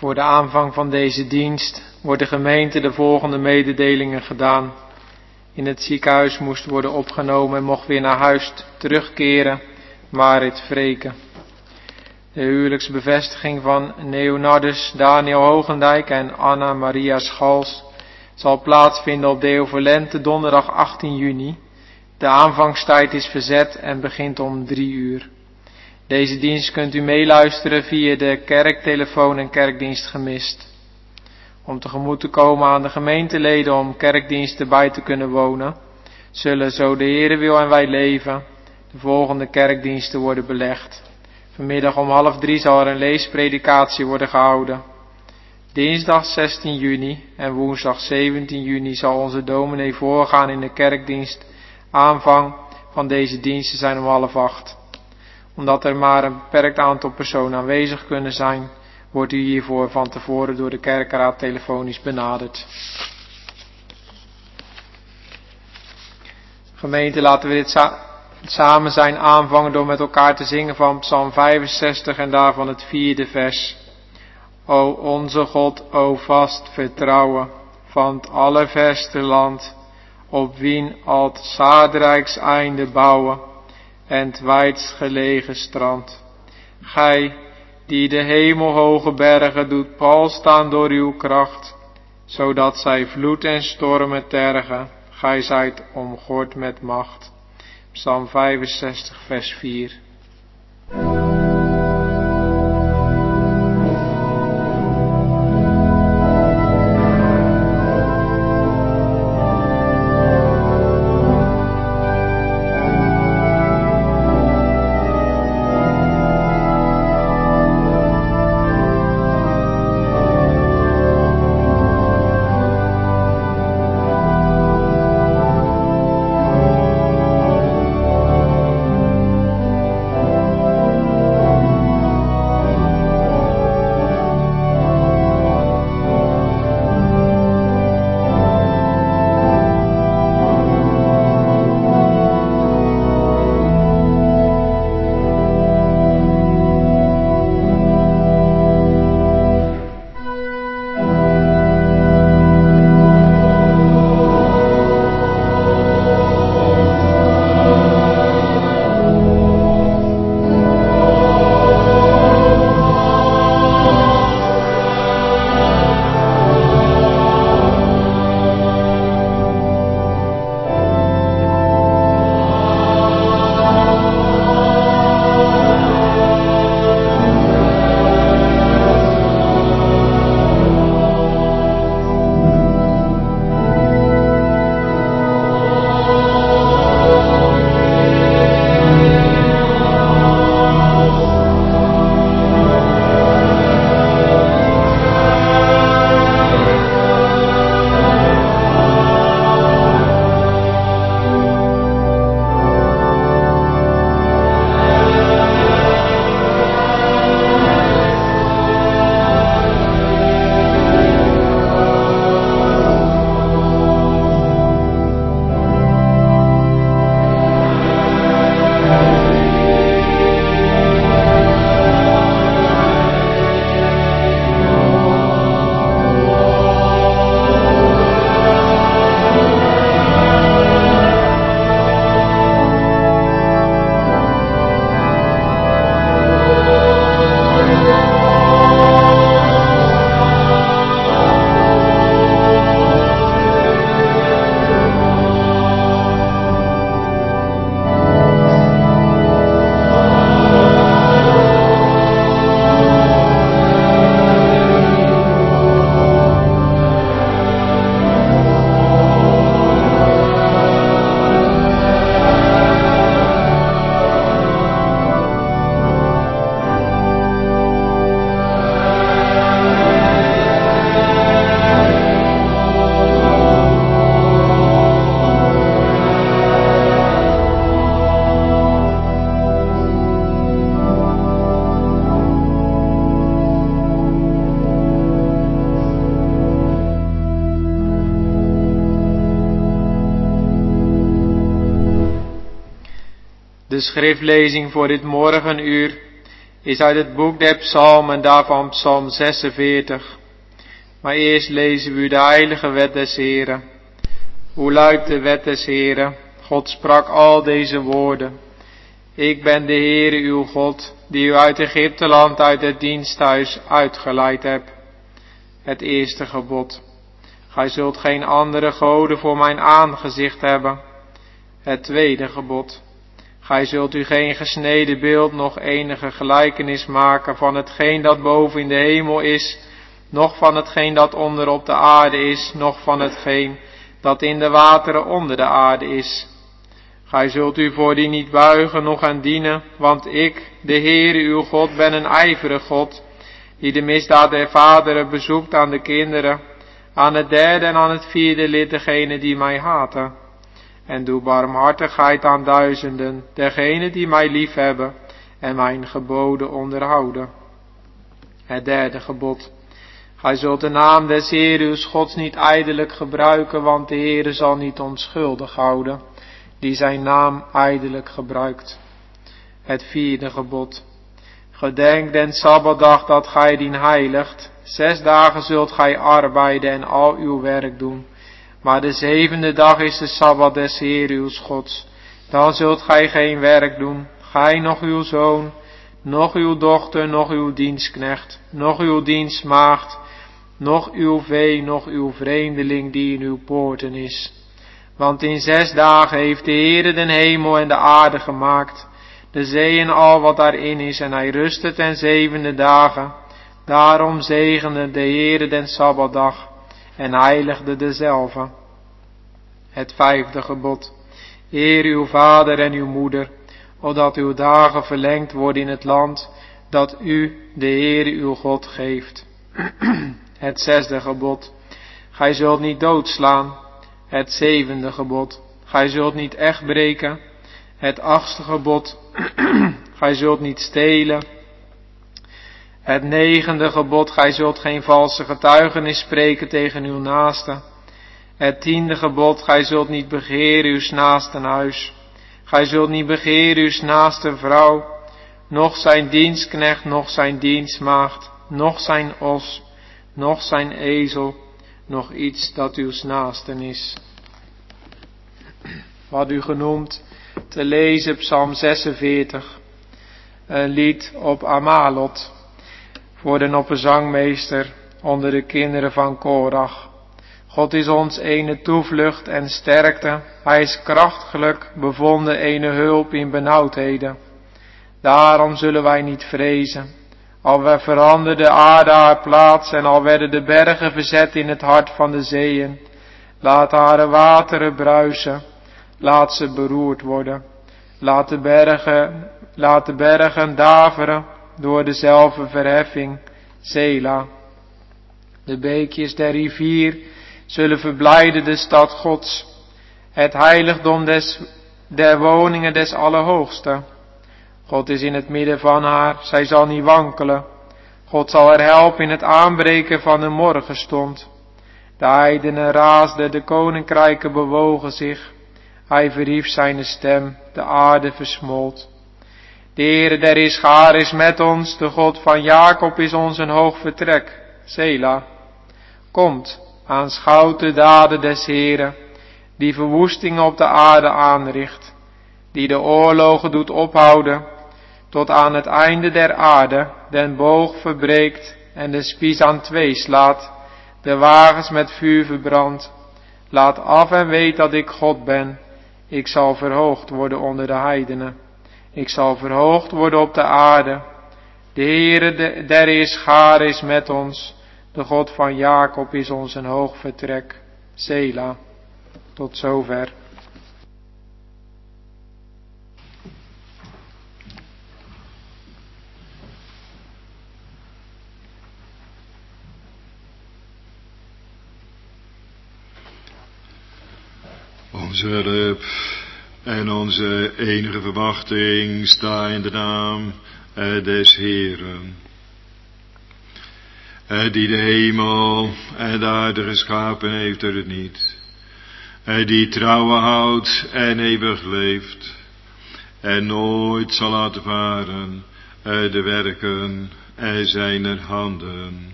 Voor de aanvang van deze dienst wordt de gemeente de volgende mededelingen gedaan. In het ziekenhuis moest worden opgenomen en mocht weer naar huis terugkeren Marit Vreken. De huwelijksbevestiging van Leonardus Daniel Hogendijk en Anna Maria Schals zal plaatsvinden op Deo Volente donderdag 18 juni. De aanvangstijd is verzet en begint om 3 uur. Deze dienst kunt u meeluisteren via de kerktelefoon en kerkdienst gemist. Om tegemoet te komen aan de gemeenteleden om kerkdiensten bij te kunnen wonen, zullen, zo de Heere wil en wij leven, de volgende kerkdiensten worden belegd. Vanmiddag om 2:30 zal er een leespredikatie worden gehouden. Dinsdag 16 juni en woensdag 17 juni zal onze dominee voorgaan in de kerkdienst. Aanvang van deze diensten zijn om 7:30. Omdat er maar een beperkt aantal personen aanwezig kunnen zijn, wordt u hiervoor van tevoren door de kerkraad telefonisch benaderd. Gemeente, laten we dit samen zijn aanvangen door met elkaar te zingen van Psalm 65 en daarvan het 4e vers. O onze God, o vast vertrouwen van het allerverste land, op wien al het zaadrijks einde bouwen en het wijdst gelegen strand. Gij, die de hemelhoge bergen doet pal staan door uw kracht, zodat zij vloed en stormen tergen, gij zijt omgord met macht. Psalm 65 vers 4. De schriftlezing voor dit morgenuur is uit het boek der Psalmen, daarvan Psalm 46. Maar eerst lezen we u de heilige wet des Heren. Hoe luidt de wet des Heren? God sprak al deze woorden. Ik ben de Heere uw God, die u uit Egypteland, uit het diensthuis uitgeleid heb. Het eerste gebod. Gij zult geen andere goden voor mijn aangezicht hebben. Het tweede gebod. Gij zult u geen gesneden beeld, noch enige gelijkenis maken van hetgeen dat boven in de hemel is, noch van hetgeen dat onder op de aarde is, noch van hetgeen dat in de wateren onder de aarde is. Gij zult u voor die niet buigen, noch aan dienen, want ik, de Heere uw God, ben een ijverig God, die de misdaad der vaderen bezoekt aan de kinderen, aan het derde en aan het vierde lid degene die mij haten. En doe barmhartigheid aan duizenden, degenen die mij lief hebben en mijn geboden onderhouden. Het derde gebod. Gij zult de naam des Heeren uws Gods niet ijdelijk gebruiken, want de Heere zal niet onschuldig houden, die zijn naam ijdelijk gebruikt. Het vierde gebod. Gedenk den Sabbatdag dat gij dien heiligt. 6 dagen zult gij arbeiden en al uw werk doen. Maar de 7e dag is de Sabbat des Heeren uws Gods. Dan zult gij geen werk doen, gij noch uw zoon, noch uw dochter, noch uw dienstknecht, noch uw dienstmaagd, noch uw vee, noch uw vreemdeling die in uw poorten is. Want in 6 dagen heeft de Heere den hemel en de aarde gemaakt, de zee en al wat daarin is, en hij rustte ten 7e dagen. Daarom zegende de Heere den Sabbatdag en heiligde dezelve. Het 5e gebod. Eer uw vader en uw moeder, opdat uw dagen verlengd worden in het land dat u, de Heere uw God, geeft. Het 6e gebod. Gij zult niet doodslaan. Het 7e gebod. Gij zult niet echt breken. Het 8e gebod. Gij zult niet stelen. Het 9e gebod. Gij zult geen valse getuigenis spreken tegen uw naaste. Het 10e gebod. Gij zult niet begeren uws naasten huis. Gij zult niet begeren uws naaste vrouw, noch zijn dienstknecht, noch zijn dienstmaagd, noch zijn os, noch zijn ezel, nog iets dat uws naasten is. Wat u genoemd te lezen Psalm 46, een lied op Amalot, voor de opperzangmeester onder de kinderen van Korach. God is ons ene toevlucht en sterkte, hij is krachtelijk bevonden ene hulp in benauwdheden. Daarom zullen wij niet vrezen, al veranderde de aarde haar plaats en al werden de bergen verzet in het hart van de zeeën. Laat haar wateren bruisen, laat ze beroerd worden. Laat de bergen daveren door dezelfde verheffing, Sela. De beekjes der rivier zullen verblijden de stad Gods, het heiligdom der woningen des Allerhoogsten. God is in het midden van haar, zij zal niet wankelen. God zal haar helpen in het aanbreken van de morgenstond. De heidenen raasden, de koninkrijken bewogen zich. Hij verhief zijn stem, de aarde versmolt. De Heere der Ischaar is met ons, de God van Jacob is ons een hoog vertrek, Sela. Komt, aanschouwt de daden des Heeren, die verwoestingen op de aarde aanricht, die de oorlogen doet ophouden, tot aan het einde der aarde, den boog verbreekt en de spies aan 2 slaat, de wagens met vuur verbrandt. Laat af en weet dat ik God ben. Ik zal verhoogd worden onder de heidenen. Ik zal verhoogd worden op de aarde. De Heere der Ischaar is met ons. De God van Jacob is ons een hoog vertrek. Sela. Tot zover. Onze hulp en onze enige verwachting sta in de naam des Heeren, die de hemel en de aarde geschapen heeft door het niet, die trouwen houdt en eeuwig leeft en nooit zal laten varen de werken zijner handen.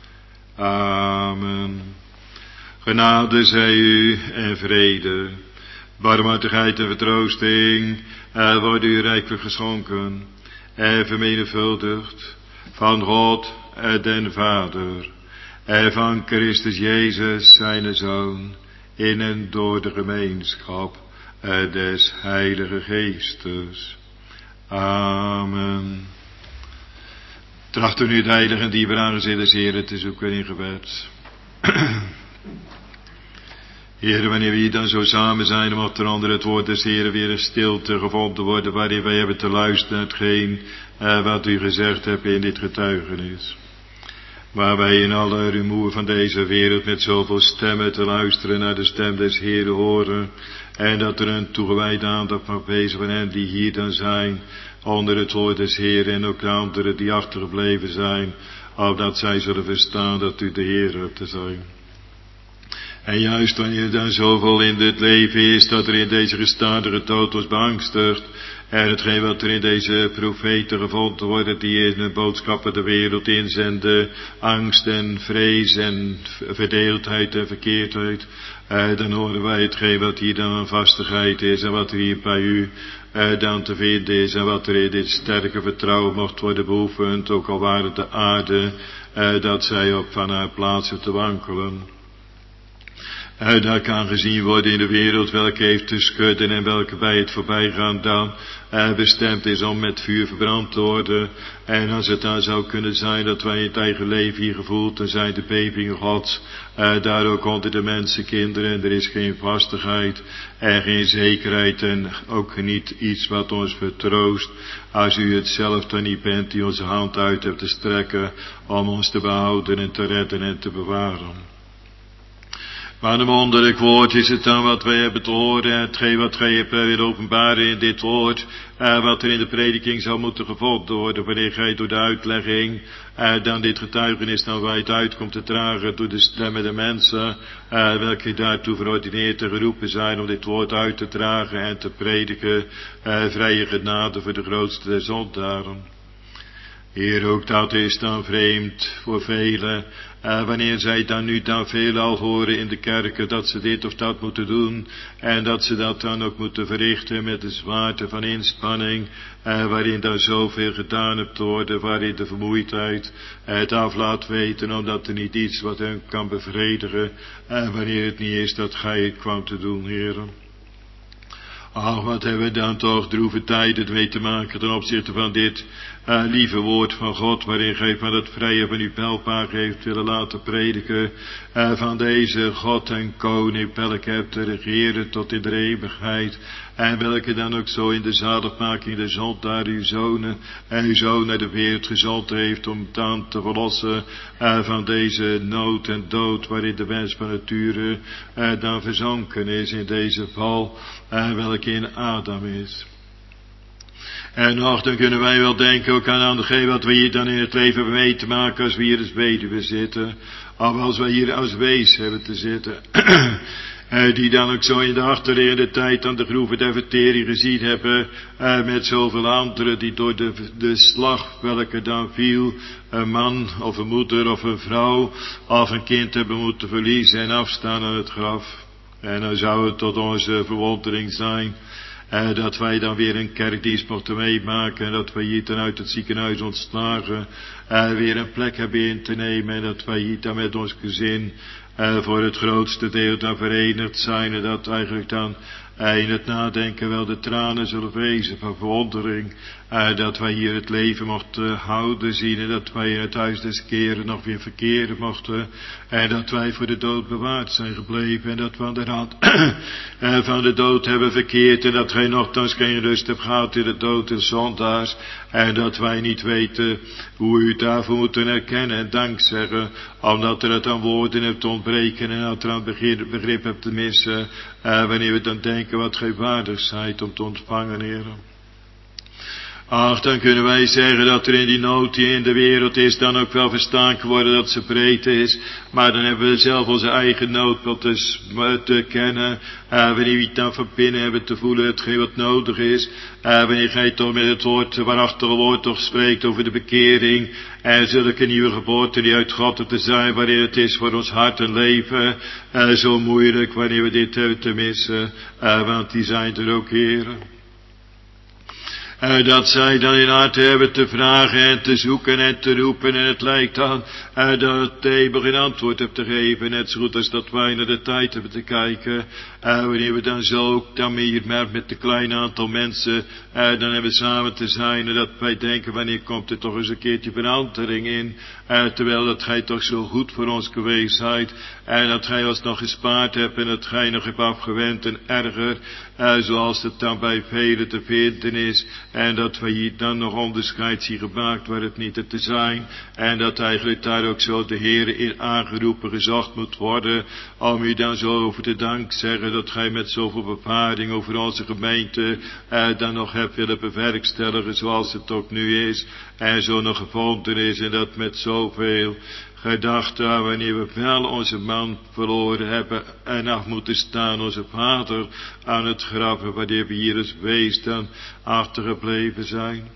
Amen. Genade zij u en vrede, barmhartigheid en vertroosting, worden u rijkelijk geschonken en vermenigvuldigd van God den Vader en van Christus Jezus zijn Zoon, in en door de gemeenschap des Heilige Geestes. Amen. Trachten nu het heilige en dierbare aangezicht des Heren te zoeken in gebed. Heer, wanneer we hier dan zo samen zijn, om op de andere het woord des Heren weer in stilte gevonden worden, waarin wij hebben te luisteren naar hetgeen wat u gezegd hebt in dit getuigenis. Waar wij in alle rumoer van deze wereld met zoveel stemmen te luisteren naar de stem des Heren horen, en dat er een toegewijde aandacht mag wezen van hen die hier dan zijn, onder het woord des Heren, en ook de anderen die achtergebleven zijn, opdat zij zullen verstaan dat u de Heer hebt te zijn. En juist wanneer er dan zoveel in dit leven is, dat er in deze gestadige dood ons beangstigt, en hetgeen wat er in deze profeten gevonden wordt, die in de boodschappen de wereld inzenden, angst en vrees en verdeeldheid en verkeerdheid, dan horen wij hetgeen wat hier dan een vastigheid is, en wat er hier bij u dan te vinden is, en wat er in dit sterke vertrouwen mocht worden beoefend, ook al waren de aarde, dat zij op van haar plaatsen te wankelen. Dat kan gezien worden in de wereld, welke heeft te schudden en welke bij het voorbijgaan dan bestemd is om met vuur verbrand te worden. En als het dan zou kunnen zijn dat wij in het eigen leven hier gevoeld, dan zijn de bevingen Gods daar ook onder de mensenkinderen, en er is geen vastigheid en geen zekerheid en ook niet iets wat ons vertroost, als u het zelf dan niet bent die onze hand uit hebt te strekken om ons te behouden en te redden en te bewaren. Maar een wonderlijk woord is het dan wat wij hebben te horen, hetgeen wat gij hebt willen openbaren in dit woord, wat er in de prediking zou moeten gevonden worden, wanneer gij door de uitlegging dan dit getuigenis dan wijd uit komt te dragen door de stemmen der mensen, welke daartoe verordineerd en geroepen zijn om dit woord uit te dragen en te prediken, vrije genade voor de grootste der zondaren. Heer, ook dat is dan vreemd voor velen, wanneer zij dan nu dan veelal horen in de kerken dat ze dit of dat moeten doen, en dat ze dat dan ook moeten verrichten met de zwaarte van inspanning, waarin dan zoveel gedaan hebt te worden, waarin de vermoeidheid het af laat weten, omdat er niet iets wat hen kan bevredigen, wanneer het niet is dat gij het kwam te doen, Heer. Ach, wat hebben we dan toch droeve tijden mee te maken ten opzichte van dit lieve woord van God, waarin gij van het vrije van uw pijlpaard heeft willen laten prediken, van deze God en Koning, welke hebt te regeren tot in de eeuwigheid, en welke dan ook zo in de zaligmaking der zondaar uw zonen en uw zoon naar de wereld gezond heeft, om dan te verlossen van deze nood en dood, waarin de mens van nature dan verzonken is in deze val, welke in Adam is. En nog, dan kunnen wij wel denken ook aan hetgeen wat we hier dan in het leven hebben mee te maken als we hier als weduwe zitten, of als wij hier als wees hebben te zitten, die dan ook zo in de achterliggende tijd aan de groeven der vertering gezien hebben, met zoveel anderen die door de slag welke dan viel, een man of een moeder of een vrouw of een kind hebben moeten verliezen en afstaan aan het graf. En dan zou het tot onze verwondering zijn dat wij dan weer een kerkdienst mochten meemaken, en dat wij hier dan uit het ziekenhuis ontslagen weer een plek hebben in te nemen, en dat wij hier dan met ons gezin voor het grootste deel dan verenigd zijn, en dat eigenlijk dan in het nadenken wel de tranen zullen wezen van verwondering, dat wij hier het leven mochten houden zien, en dat wij in het huis des Keren nog weer verkeren mochten, en dat wij voor de dood bewaard zijn gebleven, en dat we aan de rand van de dood hebben verkeerd, en dat gij nogthans geen rust hebt gehad in de dood en zondaars, en dat wij niet weten hoe u daarvoor moeten erkennen en dank zeggen, omdat er het aan woorden hebt ontbreken, en dat er aan begrip hebt te missen, wanneer we dan denken wat gij waardig zijt om te ontvangen, Heer. Ach, dan kunnen wij zeggen dat er in die nood die in de wereld is, dan ook wel verstaan kan worden dat ze breed is. Maar dan hebben we zelf onze eigen nood wat te kennen. Wanneer we het dan van binnen hebben te voelen, hetgeen wat nodig is. Wanneer gij toch met het woord, waarachtige woord toch spreekt over de bekering. En zulke nieuwe geboorte die uit God te zijn, wanneer het is voor ons hart en leven. Zo moeilijk wanneer we dit hebben te missen. Want die zijn er ook, heren. Dat zij dan in hart hebben te vragen en te zoeken en te roepen. En het lijkt dan dat de Hemel geen antwoord hebt te geven. Net zo goed als dat wij naar de tijd hebben te kijken. Wanneer we dan zo dan hier met een klein aantal mensen dan hebben samen te zijn. En dat wij denken, wanneer komt er toch eens een keertje verandering in. Terwijl dat gij toch zo goed voor ons geweest zijt. En dat gij ons nog gespaard hebt en dat gij nog hebt afgewend en erger. Zoals het dan bij velen te vinden is. En dat wij hier dan nog onderscheid zien gemaakt waar het niet te zijn. En dat eigenlijk daar ook zo de Heer in aangeroepen gezocht moet worden. Om u dan zo over te dank zeggen dat gij met zoveel bevaring over onze gemeente dan nog hebt willen bewerkstelligen zoals het ook nu is. En zo nog gevonden is en dat met zoveel gedachten wanneer we wel onze man verloren hebben en af moeten staan, onze vader aan het graf, wanneer we hier als wees dan achtergebleven zijn.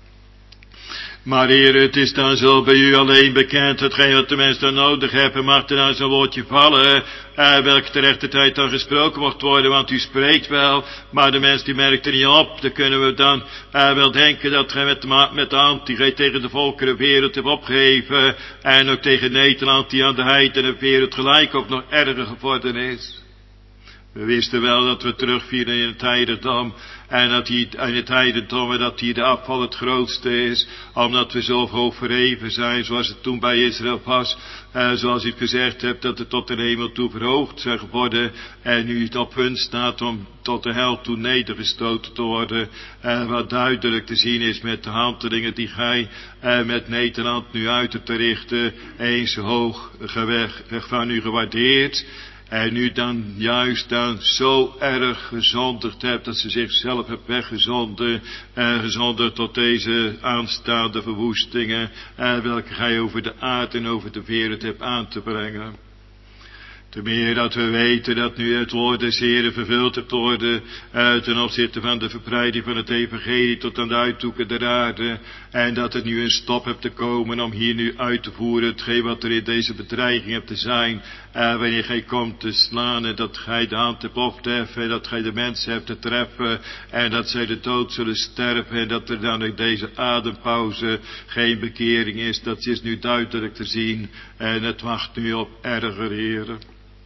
Maar Heer, het is dan zo bij u alleen bekend, hetgeen wat de mensen dan nodig hebben, mag er dan zo'n woordje vallen, welke ter rechte tijd dan gesproken mocht worden, want u spreekt wel, maar de mens die merkt er niet op. Dan kunnen we dan wel denken dat gij met de hand die gij tegen de volkerenwereld hebt opgeheven, en ook tegen Nederland die aan de heidenenwereld gelijk ook nog erger geworden is. We wisten wel dat we terugvielen in het heidendom. En dat hier in het heidendom, dat hier de afval het grootste is. Omdat we zo hoog verheven zijn, zoals het toen bij Israël was. Zoals u gezegd hebt, dat het tot de hemel toe verhoogd zijn geworden. En nu het op punt staat om tot de hel toe nedergestoten te worden. Wat duidelijk te zien is met de handelingen die gij met Nederland nu uit hebt te richten. Eens hoog van u gewaardeerd. En nu dan juist dan zo erg gezondigd hebt dat ze zichzelf hebben weggezonden. Gezonden tot deze aanstaande verwoestingen. Welke gij over de aarde en over de wereld hebt aan te brengen. Te meer dat we weten dat nu het woord des Heren vervuld hebt worden ten opzichte van de verbreiding van het evangelie tot aan de uithoeken der aarde. En dat het nu een stop hebt te komen om hier nu uit te voeren hetgeen wat er in deze bedreiging hebt te zijn. Wanneer gij komt te slaan en dat gij de hand hebt op te heffen en dat gij de mensen hebt te treffen en dat zij de dood zullen sterven en dat er dan in deze adempauze geen bekering is. Dat is nu duidelijk te zien en het wacht nu op erger, Heren.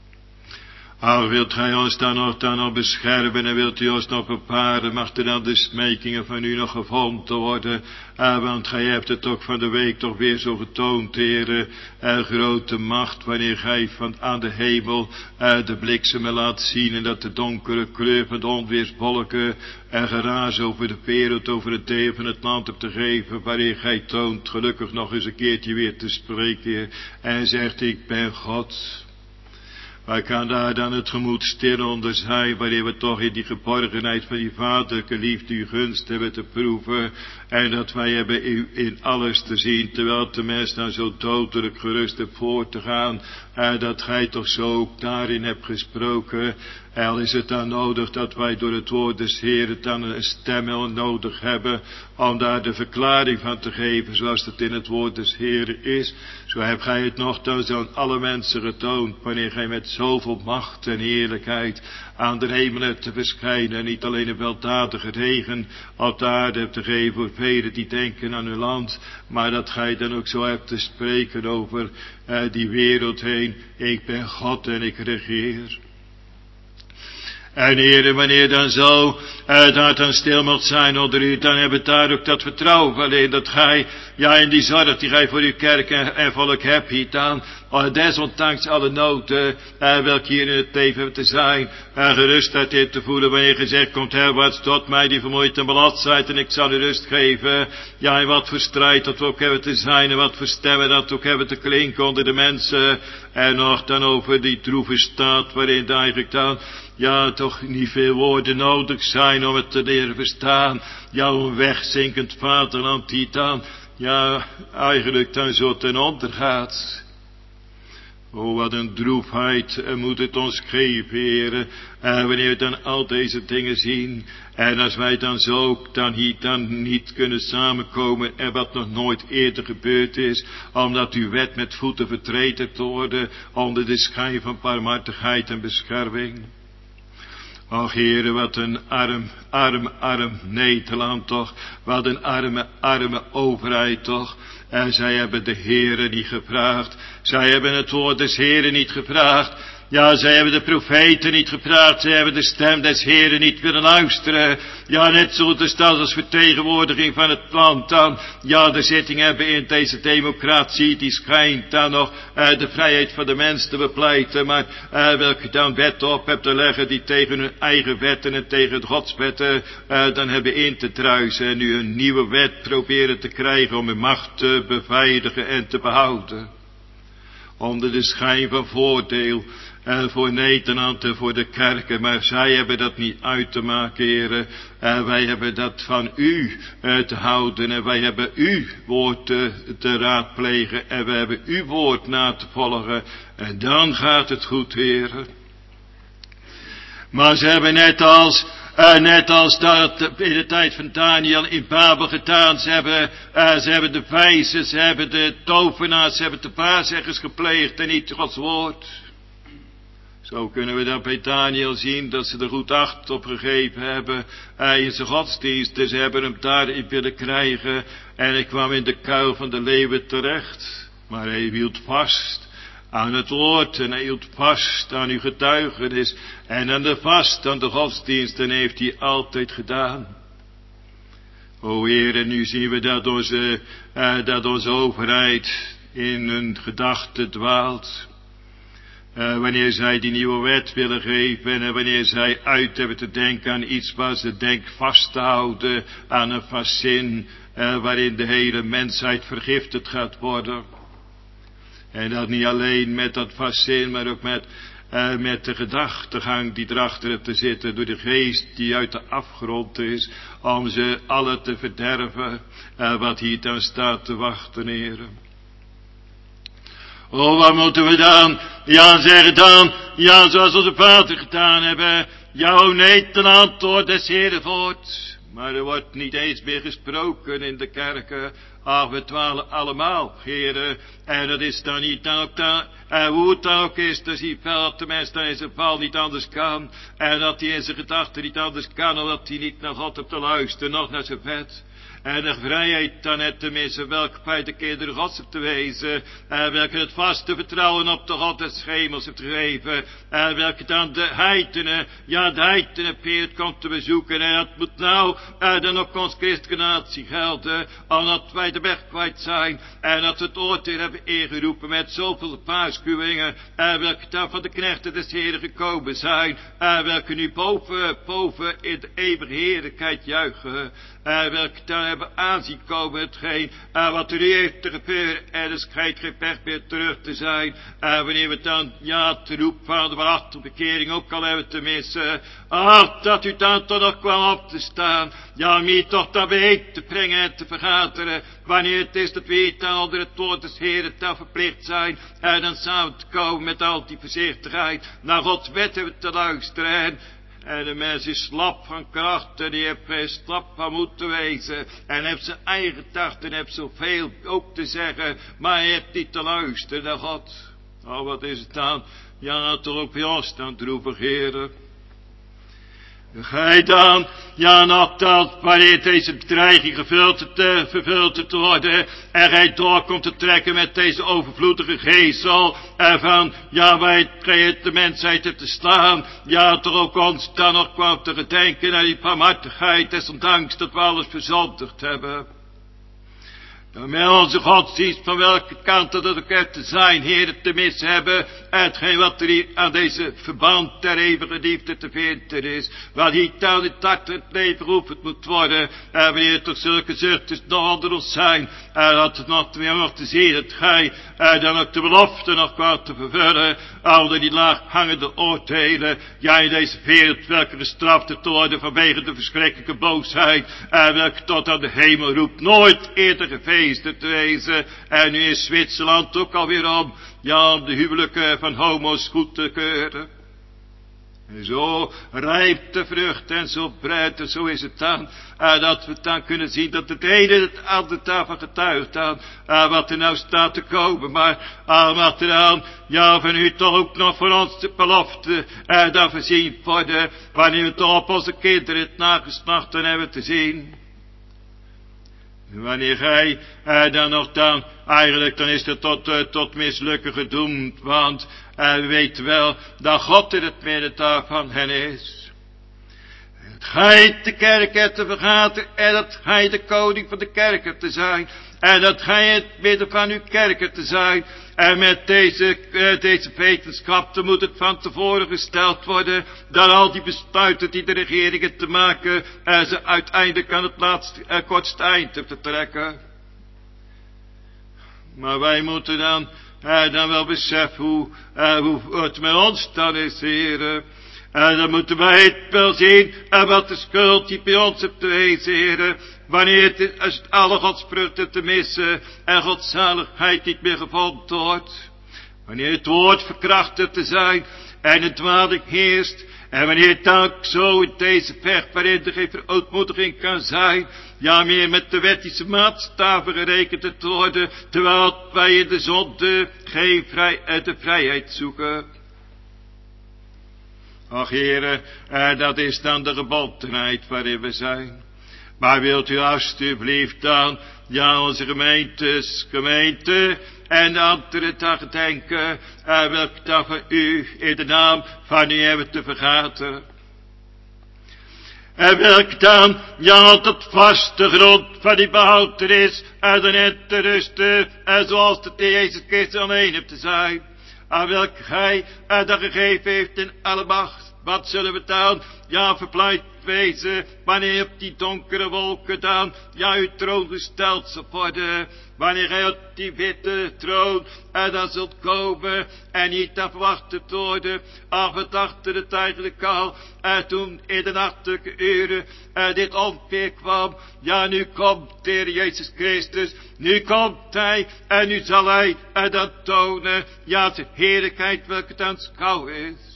Ach, wilt gij ons dan nog beschermen en wilt u ons nog beparen, mag er dan de smekingen van u nog gevonden worden. Want gij hebt het ook van de week toch weer zo getoond, Heere, grote macht, wanneer gij van aan de hemel de bliksemen laat zien en dat de donkere kleur van de onweerswolken geraas over de wereld, over het deel van het land hebt te geven, wanneer gij toont gelukkig nog eens een keertje weer te spreken en zegt, ik ben God. Wij kan daar dan het gemoed stil onder zijn, wanneer we toch in die geborgenheid van die vaderlijke liefde uw gunst hebben te proeven. En dat wij hebben u in alles te zien, terwijl de mens dan zo dodelijk gerust hebt voor te gaan. Dat gij toch zo ook daarin hebt gesproken. Al is het dan nodig dat wij door het woord des Heeren dan een stem nodig hebben, om daar de verklaring van te geven, zoals het in het woord des Heeren is. Zo hebt gij het nogthans aan alle mensen getoond, wanneer gij met zoveel macht en heerlijkheid aan de hemel hebt te verschijnen, en niet alleen een weldadige regen op de aarde hebt te geven voor velen die denken aan hun land, maar dat gij dan ook zo hebt te spreken over die wereld heen. Ik ben God en ik regeer. En Heere, wanneer dan zo dat dan stil moet zijn onder u, dan hebben we daar ook dat vertrouwen alleen dat gij, ja in die zorg die gij voor uw kerk en volk hebt hier dan, desondanks alle noden, welke hier in het leven hebben te zijn, gerustheid in te voelen wanneer gezegd komt, herwaarts tot mij die vermoeid en belast zijt en ik zal u rust geven. Ja, en wat voor strijd dat we ook hebben te zijn en wat voor stemmen dat we ook hebben te klinken onder de mensen. En nog dan over die droeve staat waarin eigenlijk dan, ja, toch niet veel woorden nodig zijn om het te leren verstaan. Ja, een wegzinkend vaderland die dan, ja, eigenlijk dan zo ten onder gaat. Oh, wat een droefheid moet het ons geven, heren, wanneer we dan al deze dingen zien. En als wij dan zo ook dan hier dan niet kunnen samenkomen, en wat nog nooit eerder gebeurd is, omdat uw wet met voeten vertreden te worden, onder de schijn van barmhartigheid en bescherming. Och, heren, wat een arm Nederland toch. Wat een arme overheid toch. En zij hebben de Heren niet gevraagd. Zij hebben het woord des Heren niet gevraagd. Ja, zij hebben de profeten niet gevraagd. Zij hebben de stem des Heren niet willen luisteren. Ja, net zo de stad als vertegenwoordiging van het land dan. Ja, de zitting hebben in deze democratie. Die schijnt dan nog de vrijheid van de mens te bepleiten. Maar welke dan wet op hebt te leggen die tegen hun eigen wetten en tegen de godswetten dan hebben in te druisen. En nu een nieuwe wet proberen te krijgen om hun macht te beveiligen en te behouden. Onder de schijn van voordeel voor Nederland en voor de kerken, maar zij hebben dat niet uit te maken, heren. Wij hebben dat van u te houden en wij hebben uw woord te raadplegen en wij hebben uw woord na te volgen. En dan gaat het goed, heren. Maar ze hebben net als dat in de tijd van Daniel in Babel gedaan. Ze hebben de wijzen, ze hebben de tovenaars, ze hebben de waarzeggers gepleegd en niet Gods woord. Zo kunnen we dan bij Daniel zien dat ze er goed acht op gegeven hebben in zijn godsdienst. Dus ze hebben hem daarin willen krijgen en hij kwam in de kuil van de leeuwen terecht. Maar hij hield vast aan het woord en hij hield vast aan uw getuigenis en aan de vast aan de godsdienst en heeft hij altijd gedaan. O Heer, en nu zien we dat onze overheid in hun gedachten dwaalt. Wanneer zij die nieuwe wet willen geven en wanneer zij uit hebben te denken aan iets waar ze denken vast te houden aan een fascin waarin de hele mensheid vergiftigd gaat worden. En dat niet alleen met dat fascin, maar ook met de gedachtegang die erachter heeft te zitten door de geest die uit de afgrond is, om ze alle te verderven wat hier dan staat te wachten, heren. Oh, wat moeten we dan? Ja, zeggen dan, ja, zoals onze vader gedaan hebben. Ja, o Nederland, hoor des Heren voort. Maar er wordt niet eens meer gesproken in de kerken. Ach, we dwalen allemaal, heren. En dat is dan niet dan ook dan, hoe het dan ook is, dus hij dat de mens dan in zijn val niet anders kan. En dat hij in zijn gedachten niet anders kan, omdat hij niet naar God op te luisteren, nog naar zijn wet. En de vrijheid dan net tenminste, welke bij de kinderen Gods hebt te wezen. Welke het vaste vertrouwen op de God des hemels hebt gegeven. Welke dan de heidenen, ja de heidenen peert komt te bezoeken. En dat moet nou dan ook ons christelijke natie gelden. Omdat wij de weg kwijt zijn. En dat we het oordeel hebben ingeroepen met zoveel waarschuwingen. Welke dan van de knechten des Heren gekomen zijn. Welke nu boven in de eeuwige heerlijkheid juichen. Welke dan hebben aanzien komen hetgeen wat er nu heeft te gebeuren. En er schijnt geen pech meer terug te zijn. Wanneer we dan te roep van de wacht op bekering ook al hebben te missen. Ach, dat u dan toch nog kwam op te staan. Ja, om hier toch dan bijeen te brengen en te vergaderen. Wanneer het is dat we hier dan onder het woord des Heren dan verplicht zijn. En dan samen te komen met al die voorzichtigheid. Naar Gods wet hebben te luisteren. En de mens is slap van kracht en die heeft slap van moeten wezen. En heeft zijn eigen gedachten en heeft zoveel ook te zeggen. Maar hij heeft niet te luisteren naar God. Oh, wat is het dan? Ja, toch ook bij ons dan droevig, heren. Gij dan, ja, nog dat, wanneer deze bedreiging vervuld te worden, en gij door komt te trekken met deze overvloedige geestel, en van, ja, wij de mensheid hebt te slaan, ja, toch ook ons dan nog kwam te gedenken naar die barmhartigheid, desondanks dat we alles verzondigd hebben. Met onze godsdienst, van welke kant dat ook te zijn, Heer, te mis hebben. Hetgeen wat er hier aan deze verband ter eeuwige liefde te vinden is. Wat hier aan het hart het leven geoefend moet worden. En wanneer toch zulke zuchten nog onder ons zijn. En dat het nog weer nog te zien dat gij dan ook de belofte nog kwam te vervullen. Al die laaghangende oordelen. Jij in deze wereld welke gestraft te worden vanwege de verschrikkelijke boosheid. En welke tot aan de hemel roept nooit eerder geveen te wezen. En nu is Zwitserland ook alweer om de huwelijken van homo's goed te keuren. En zo rijpt de vrucht en zo breidt en zo is het dan. Dat we dan kunnen zien dat het ene het andere daarvan getuigt dan. Wat er nou staat te komen. Maar wat er dan van u toch ook nog voor ons de belofte dan voorzien worden. Wanneer we toch op onze kinderen het nageslacht dan hebben te zien. Wanneer gij dan nog dan, eigenlijk dan is het tot mislukken gedoemd, want we weten wel dat God in het midden daarvan hen is. Dat gij de kerk hebt te vergaten en dat gij de koning van de kerk hebt te zijn. En dat gij in het midden van uw kerken te zijn. En met deze wetenschap, dan moet het van tevoren gesteld worden. Dat al die besluiten die de regeringen te maken, ze uiteindelijk aan het kortste eind hebben te trekken. Maar wij moeten dan wel beseffen hoe het met ons dan is, heren. En dan moeten wij het wel zien, wat de schuld die bij ons hebt te wezen, heren. Wanneer als het alle godsvruchten te missen en godzaligheid niet meer gevonden wordt. Wanneer het woord verkrachtet te zijn en het dwaling heerst. En wanneer het ook zo in deze vecht waarin er geen verootmoediging kan zijn. Ja, meer met de wettische maatstaven gerekend te worden. Terwijl wij in de zonde de vrijheid zoeken. Och, heren, dat is dan de gebondenheid waarin we zijn. Maar wilt u alstublieft dan, onze gemeente en de andere dag denken, welke dag van u in de naam van u hebben te vergaten. En welk dan, tot vaste grond van die behoudenis en de net te rusten, en zoals de Jezus Christus alleen hebt te zijn. Aan welk gij dat gegeven heeft in alle macht. Wat zullen we dan, verplicht wezen, wanneer op die donkere wolken dan, uw troon gesteld zal worden. Wanneer gij op die witte troon, dan zult komen, en niet afwachten worden, wat achter het eigenlijk al, toen in de nachtelijke uren, dit onweer kwam. Ja, nu komt de Heer Jezus Christus, nu komt Hij, en nu zal Hij dat tonen, zijn heerlijkheid welke het aanschouw is.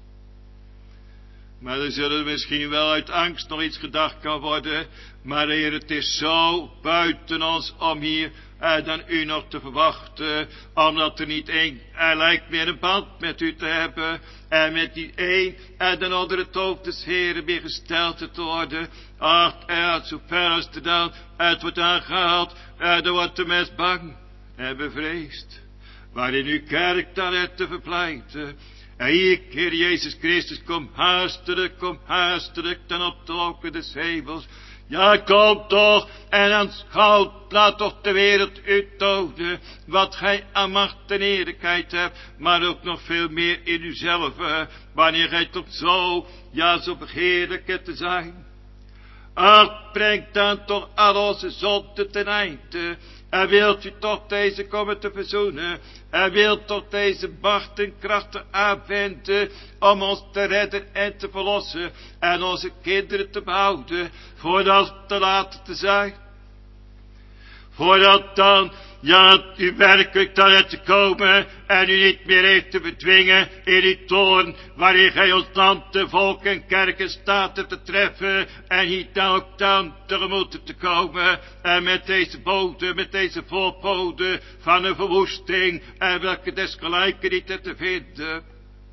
Maar er zullen misschien wel uit angst nog iets gedacht kan worden. Maar Heer, het is zo buiten ons om hier dan u nog te verwachten. Omdat er niet één lijkt meer een band met u te hebben. En met die één dan onder het hoofd des Heeren weer gesteld te worden. Ach, zover als er dan het wordt aangehaald. Dan wordt de mens bang en bevreesd. Waarin uw kerk dan het te verpleiten. En hier, Heer Jezus Christus, kom haastelijk ten op de wolken des hemels. Ja, kom toch en aanschouw, laat toch de wereld u tonen, wat gij aan macht en eerlijkheid hebt, maar ook nog veel meer in uzelf, wanneer gij toch zo begeerlijk te zijn. Ach, breng dan toch al onze zonden ten einde. En wilt u toch deze komen te verzoenen. En wilt toch deze macht en krachten aanwenden. Om ons te redden en te verlossen. En onze kinderen te behouden. Voordat het te laat te zijn. Voordat dan, u werkelijk dan hebt te komen en u niet meer heeft te bedwingen in uw toorn, waarin gij ons land, de volk en kerken staat te treffen en hier dan ook dan tegemoet te komen en met deze boden, met deze voorpoden van een verwoesting en welke desgelijke niet te vinden.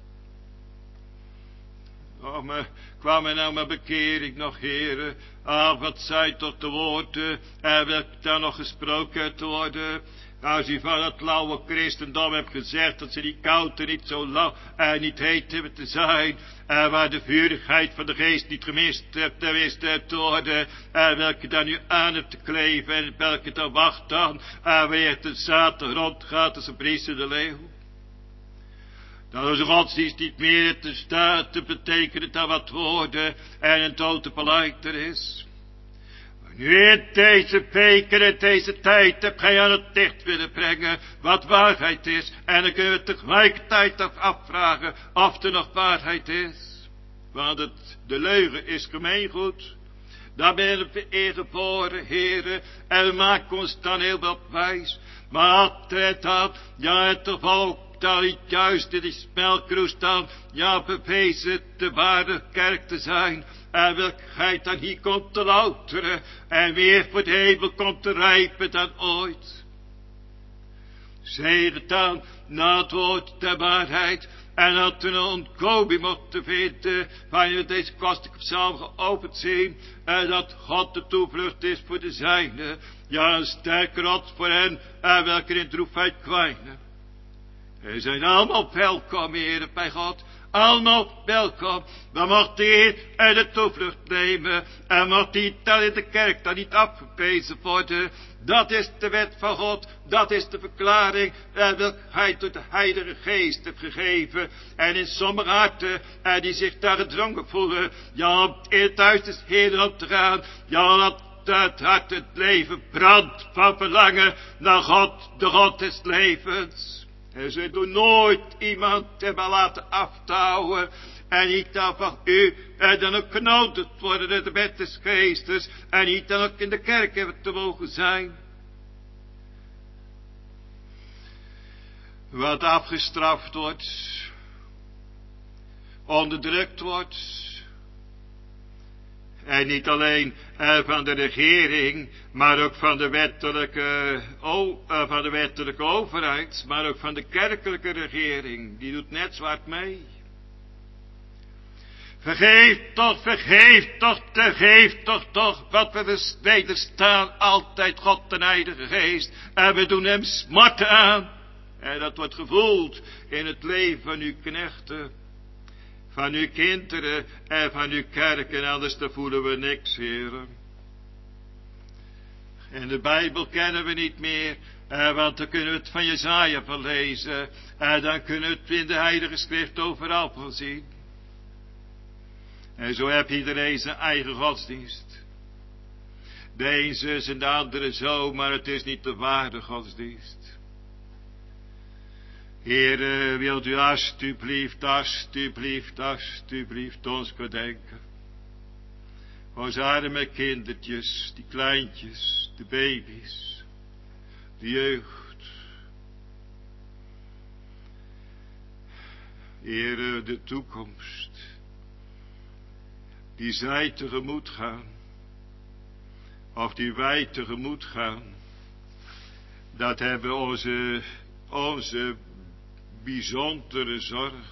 Oh, maar kwam er nou maar bekering nog, heren. Wat zijn toch de woorden, welke daar nog gesproken te worden. Als u van het lauwe christendom hebt gezegd dat ze niet koud en niet zo lauw en niet heet hebben te zijn. En waar de vurigheid van de geest niet gemist hebt te worden. En welke dan nu aan hebt te kleven en welke dan wacht dan. En wanneer de Satan rondgaat als een briesende leeuw. Dat onze godsdienst niet meer te staat te betekenen dan wat woorden en een tote paleiter is. Nu in deze weken en deze tijd heb gij aan het licht willen brengen wat waarheid is. En dan kunnen we tegelijkertijd afvragen of er nog waarheid is. Want de leugen is gemeengoed. Daar ben we ingeboren, heren, en we maken ons dan heel wat wijs. Maar altijd dan, ja, het volk dan niet juist in die smelkroes dan, ja, bewezen de ware kerk te zijn. En welkheid dan hier komt te louteren, en weer voor de hemel komt te rijpen dan ooit. Zegen dan, na het woord der waarheid, en dat we een ontkoming mochten vinden, wanneer we deze kostelijke psalm geopend zien, en dat God de toevlucht is voor de zijnen, ja, een sterke rots voor hen, en welke in droefheid kwijnen. Ze zijn allemaal welkom, heren, bij God. Allemaal welkom. Dan mocht de Heer en de toevlucht nemen. En mocht die dan in de kerk dan niet afgewezen worden. Dat is de wet van God. Dat is de verklaring welke hij door de Heilige Geest heeft gegeven. En in sommige harten die zich daar gedrongen voelen. Ja, in het huis des Heeren op te gaan. Ja, dat het hart het leven brandt van verlangen naar God, de God des levens. En ze doen nooit iemand hebben laten aftouwen. En niet dan van u. En dan ook genodigd worden in de wet des geestes. En niet dan ook in de kerk hebben te mogen zijn. Wat afgestraft wordt. Onderdrukt wordt. En niet alleen van de regering, maar ook van de wettelijke overheid, maar ook van de kerkelijke regering. Die doet net zwart mee. Vergeef toch, wat we wederstaan altijd God de Heilige Geest. En we doen hem smarten aan. En dat wordt gevoeld in het leven van uw knechten. Van uw kinderen en van uw kerk, en anders dan voelen we niks, heren. En de Bijbel kennen we niet meer, want dan kunnen we het van Jesaja van lezen. En dan kunnen we het in de Heilige Schrift overal van zien. En zo heb iedereen zijn eigen godsdienst. De een zus en de andere zo, maar het is niet de ware godsdienst. Heere, wilt u alsjeblieft ons gedenken. Onze arme kindertjes, die kleintjes, de baby's, de jeugd. Heere, de toekomst, die zij tegemoet gaan, of die wij tegemoet gaan, dat hebben onze bijzondere zorg.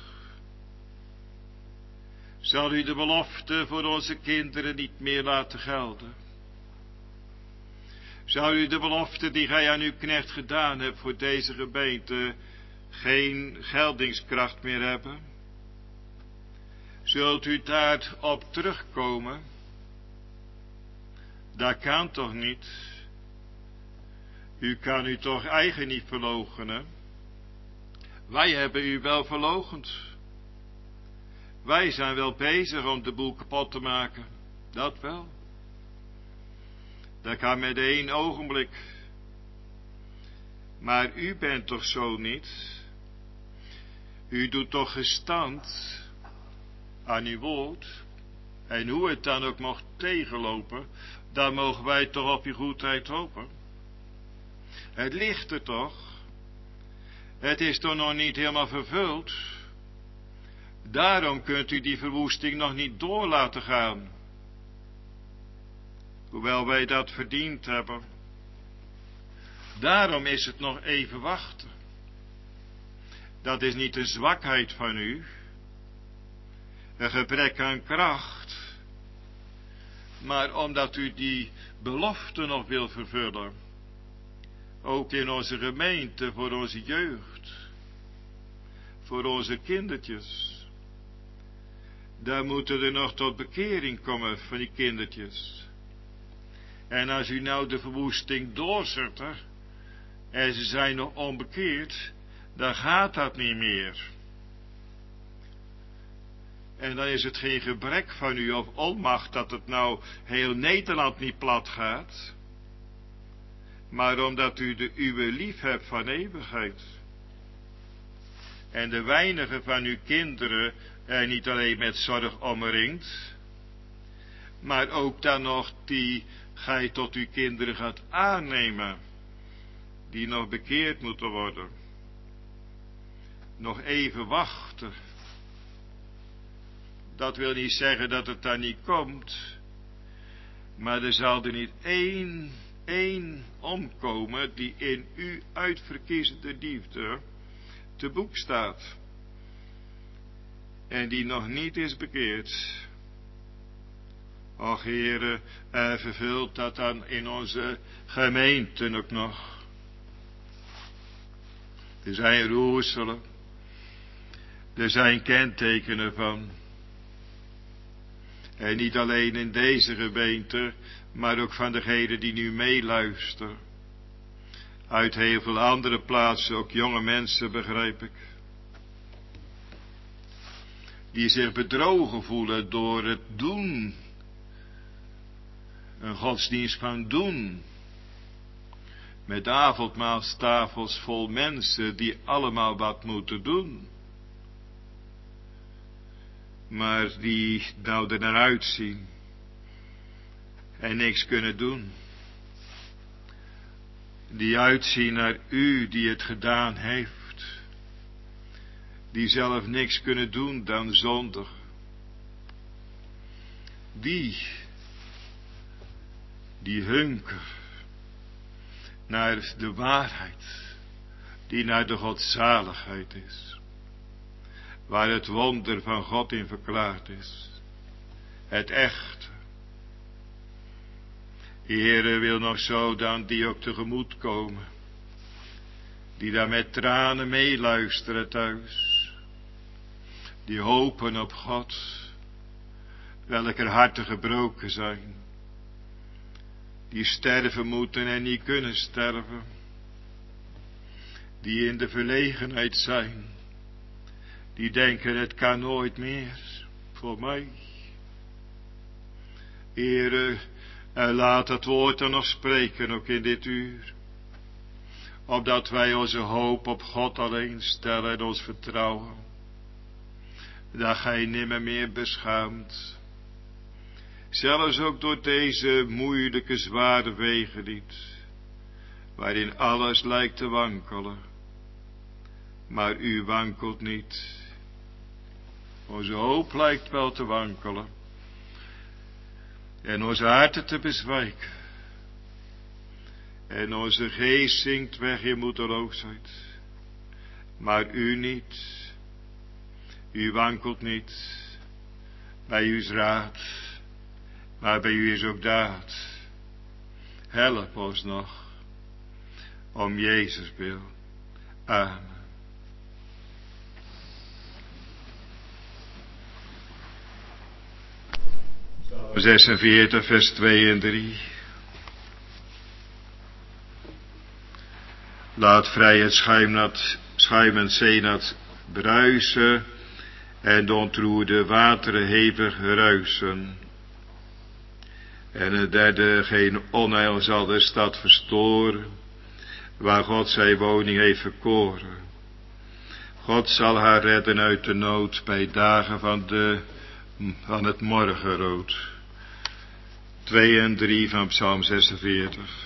Zal u de belofte voor onze kinderen niet meer laten gelden? Zou u de belofte die gij aan uw knecht gedaan hebt voor deze gemeente geen geldingskracht meer hebben? Zult u daarop terugkomen? Dat kan toch niet? U kan u toch eigen niet verloochenen? Wij hebben u wel verloochend. Wij zijn wel bezig om de boel kapot te maken. Dat wel. Dat kan met 1 ogenblik. Maar u bent toch zo niet? U doet toch gestand aan uw woord. En hoe het dan ook mocht tegenlopen, dan mogen wij toch op uw goedheid hopen. Het ligt er toch. Het is toch nog niet helemaal vervuld. Daarom kunt u die verwoesting nog niet door laten gaan. Hoewel wij dat verdiend hebben. Daarom is het nog even wachten. Dat is niet een zwakheid van u. Een gebrek aan kracht. Maar omdat u die belofte nog wil vervullen. ook in onze gemeente, voor onze jeugd, voor onze kindertjes. Daar moeten er nog tot bekering komen van die kindertjes. En als u nou de verwoesting doorzet en ze zijn nog onbekeerd, dan gaat dat niet meer. En dan is het geen gebrek van u of onmacht dat het nou heel Nederland niet plat gaat, maar omdat u de uwe lief hebt van eeuwigheid. En de weinigen van uw kinderen er niet alleen met zorg omringt, maar ook dan nog die gij tot uw kinderen gaat aannemen, die nog bekeerd moeten worden. Nog even wachten. Dat wil niet zeggen dat het daar niet komt, maar er zal er niet één omkomen die in uw uitverkiezende liefde te boek staat en die nog niet is bekeerd. Och Heere, vervult dat dan in onze gemeenten ook nog. Er zijn roerselen, er zijn kentekenen van. En niet alleen in deze gemeente, maar ook van degenen die nu meeluisteren. Uit heel veel andere plaatsen, ook jonge mensen, begrijp ik. Die zich bedrogen voelen door het doen. Een godsdienst van doen. Met avondmaalstafels vol mensen die allemaal wat moeten doen. Maar die nou er naar uitzien. En niks kunnen doen. Die uitzien naar u die het gedaan heeft. Die zelf niks kunnen doen dan zondig. Die hunker naar de waarheid. Die naar de godzaligheid is. Waar het wonder van God in verklaard is. Het echte. Heere wil nog zo dan die ook tegemoet komen. Die daar met tranen meeluisteren thuis. Die hopen op God. Welker harten gebroken zijn. Die sterven moeten en niet kunnen sterven. Die in de verlegenheid zijn. Die denken het kan nooit meer voor mij. Heere, laat het woord er nog spreken, ook in dit uur. Opdat wij onze hoop op God alleen stellen en ons vertrouwen. Dat gij nimmer meer beschaamt. Zelfs ook door deze moeilijke, zware wegen niet. Waarin alles lijkt te wankelen. Maar u wankelt niet. Onze hoop lijkt wel te wankelen. En onze harten te bezwijken. En onze geest zinkt weg in moedeloosheid. Maar u niet. U wankelt niet. Bij u is raad. Maar bij u is ook daad. Help ons nog. Om Jezus wil. Amen. Psalm 46 vers 2 en 3. Laat vrij het schuimend zeenat bruisen en de ontroerde wateren hevig ruisen. En het derde, geen onheil zal de stad verstoren, waar God zijn woning heeft verkoren. God zal haar redden uit de nood bij dagen van het morgenrood. 2 en 3 van Psalm 46.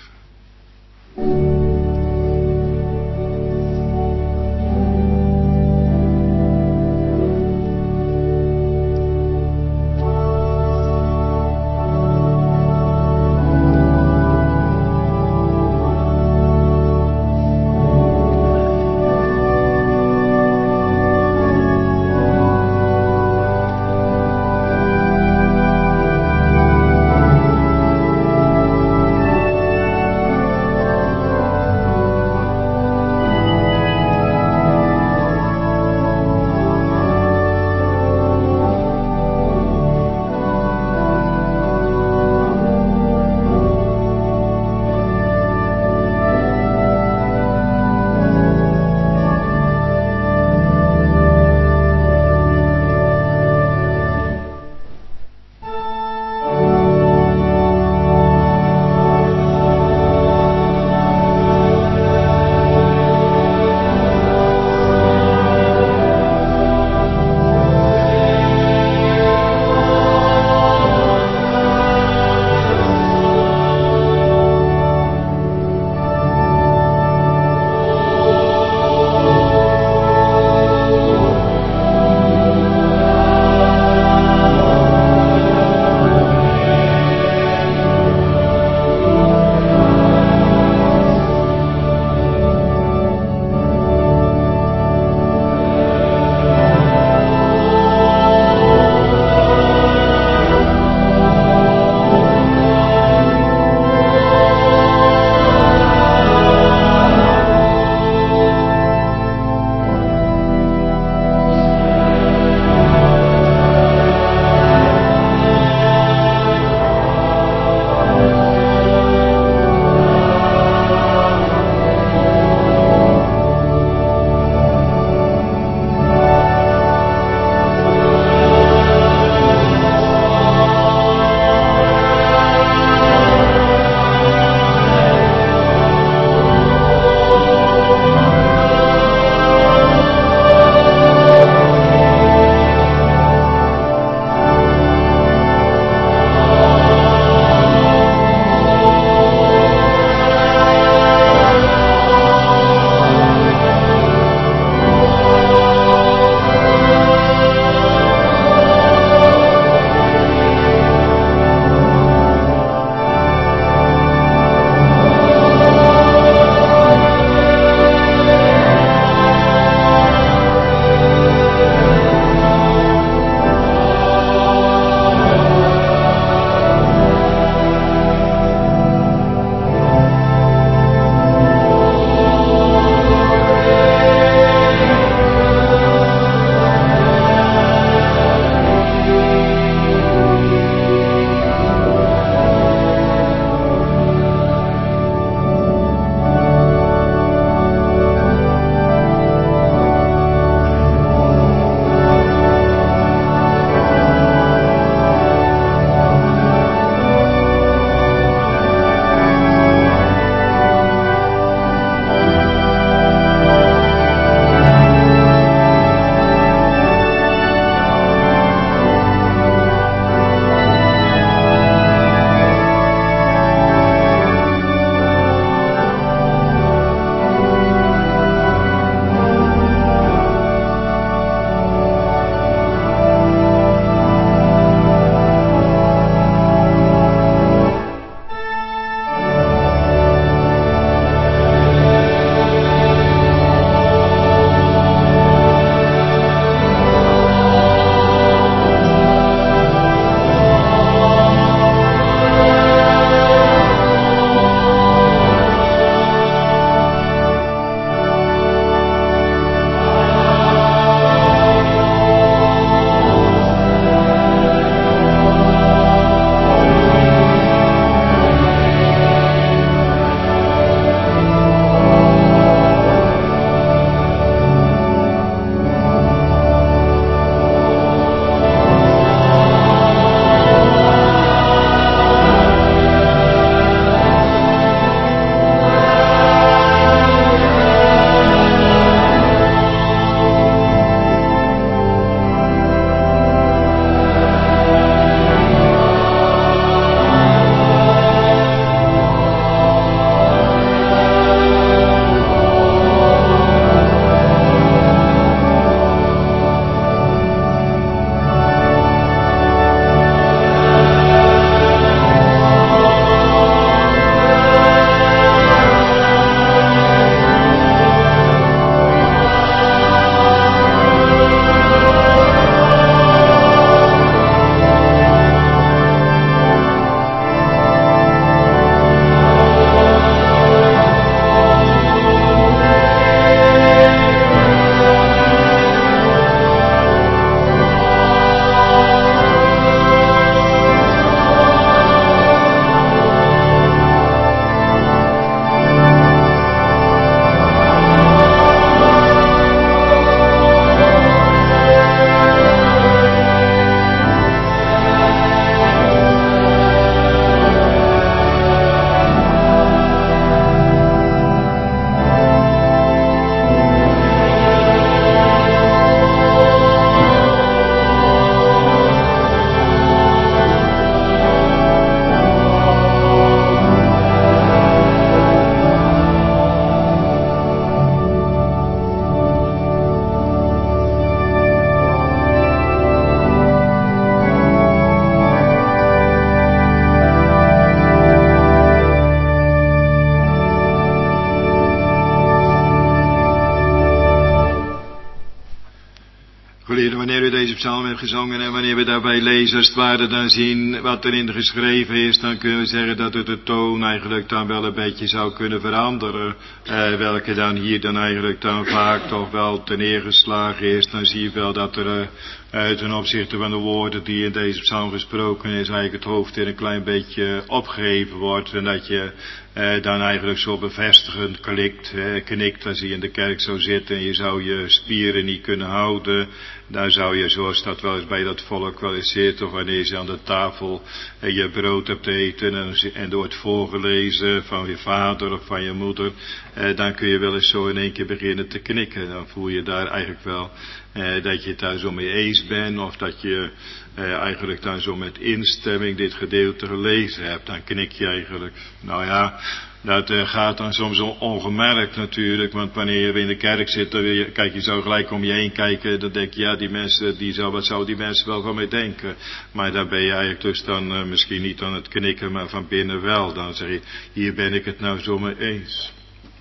Geliefden, wanneer u deze psalm hebt gezongen en wanneer we daarbij lezen, als het ware dan zien wat erin geschreven is, dan kunnen we zeggen dat het de toon eigenlijk dan wel een beetje zou kunnen veranderen. Welke dan hier dan eigenlijk dan vaak toch wel ten neergeslagen is. Dan zie je wel dat er ten opzichte van de woorden die in deze psalm gesproken is, eigenlijk het hoofd in een klein beetje opgeheven wordt. En dat je dan eigenlijk zo bevestigend knikt als je in de kerk zou zitten en je zou je spieren niet kunnen houden. Daar zou je, zoals dat wel eens bij dat volk wel eens zit, of wanneer je aan de tafel je brood hebt eten en er wordt voorgelezen van je vader of van je moeder, dan kun je wel eens zo in één keer beginnen te knikken. Dan voel je daar eigenlijk wel dat je het daar zo mee eens bent, of dat je eigenlijk dan zo met instemming dit gedeelte gelezen hebt. Dan knik je eigenlijk. Nou ja, dat gaat dan soms ongemerkt natuurlijk, want wanneer je in de kerk zit, dan je zou gelijk om je heen kijken, dan denk je, ja, die mensen, wat zouden die mensen wel van mij denken? Maar daar ben je eigenlijk dus dan misschien niet aan het knikken, maar van binnen wel. Dan zeg je, hier ben ik het nou zo mee eens.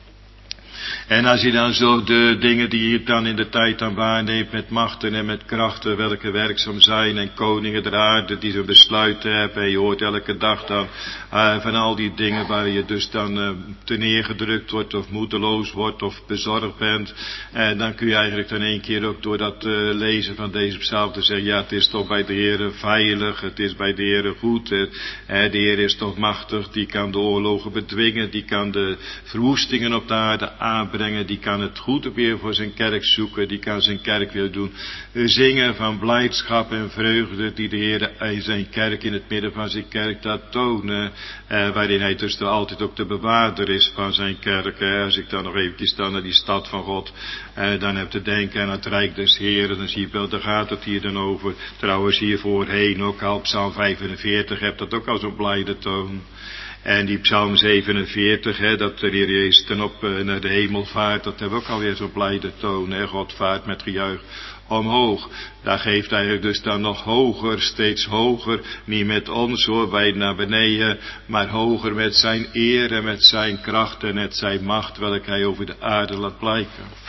En als je dan zo de dingen die je dan in de tijd dan waarneemt met machten en met krachten, welke werkzaam zijn en koningen der aarde die ze besluiten hebben. En je hoort elke dag dan van al die dingen waar je dus dan te neergedrukt wordt of moedeloos wordt of bezorgd bent. Dan kun je eigenlijk dan één keer ook door dat lezen van deze psalm te zeggen, ja, het is toch bij de Heere veilig, het is bij de Heere goed. De Heer is toch machtig, die kan de oorlogen bedwingen, die kan de verwoestingen op de aarde aanbrengen, die kan het goede weer voor zijn kerk zoeken, die kan zijn kerk weer doen zingen van blijdschap en vreugde, die de Heer in zijn kerk, in het midden van zijn kerk, dat tonen, waarin hij dus altijd ook de bewaarder is van zijn kerk. Als ik dan nog eventjes naar die stad van God dan heb te denken aan het Rijk des Heeren, dan zie je wel, daar gaat het hier dan over. Trouwens hier voorheen ook al, Psalm 45, hebt dat ook al zo'n blijde toon. En die Psalm 47, dat de Heer Jezus ten op naar de hemel vaart, dat hebben we ook alweer zo'n blijde toon. God vaart met gejuich omhoog. Daar geeft eigenlijk dus dan nog hoger, steeds hoger, niet met ons hoor, wij naar beneden, maar hoger met zijn eer en met zijn kracht en met zijn macht, welke hij over de aarde laat blijken.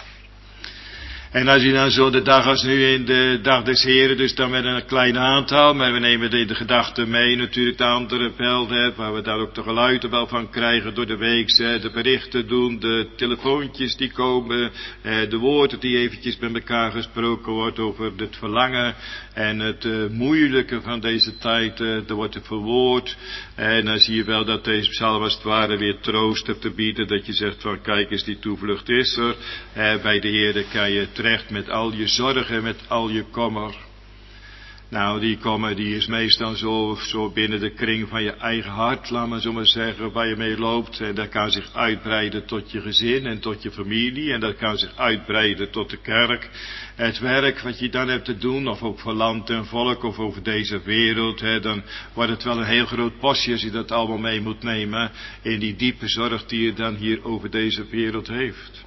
En als je dan zo de dag als nu in de dag des Heren, dus dan met een klein aantal, maar we nemen de gedachten mee natuurlijk de andere velden, waar we daar ook de geluiden wel van krijgen door de week, de berichten doen, de telefoontjes die komen, de woorden die eventjes met elkaar gesproken wordt over het verlangen en het moeilijke van deze tijd, er wordt er verwoord. En dan zie je wel dat deze psalm als het ware weer troost heeft te bieden, dat je zegt van kijk eens, die toevlucht is er, bij de Heer kan je terecht met al je zorgen, met al je kommer. Nou, die kommer die is meestal zo binnen de kring van je eigen hart, laat maar zo maar zeggen, waar je mee loopt. En dat kan zich uitbreiden tot je gezin en tot je familie. En dat kan zich uitbreiden tot de kerk. Het werk wat je dan hebt te doen, of ook voor land en volk, of over deze wereld. Dan wordt het wel een heel groot postje als je dat allemaal mee moet nemen. In die diepe zorg die je dan hier over deze wereld heeft.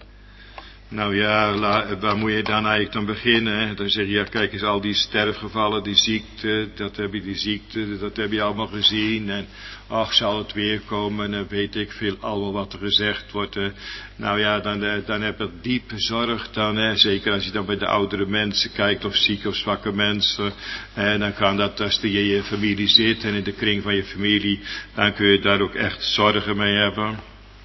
Nou ja, waar moet je dan eigenlijk dan beginnen? Dan zeg je, ja kijk eens, al die sterfgevallen, die ziekte, dat heb je allemaal gezien. En ach, zal het weer komen, en weet ik veel, allemaal wat er gezegd wordt. Nou ja, dan heb je diepe zorg dan, zeker als je dan bij de oudere mensen kijkt, of zieke of zwakke mensen. Dan kan dat, als je in je familie zit en in de kring van je familie, dan kun je daar ook echt zorgen mee hebben.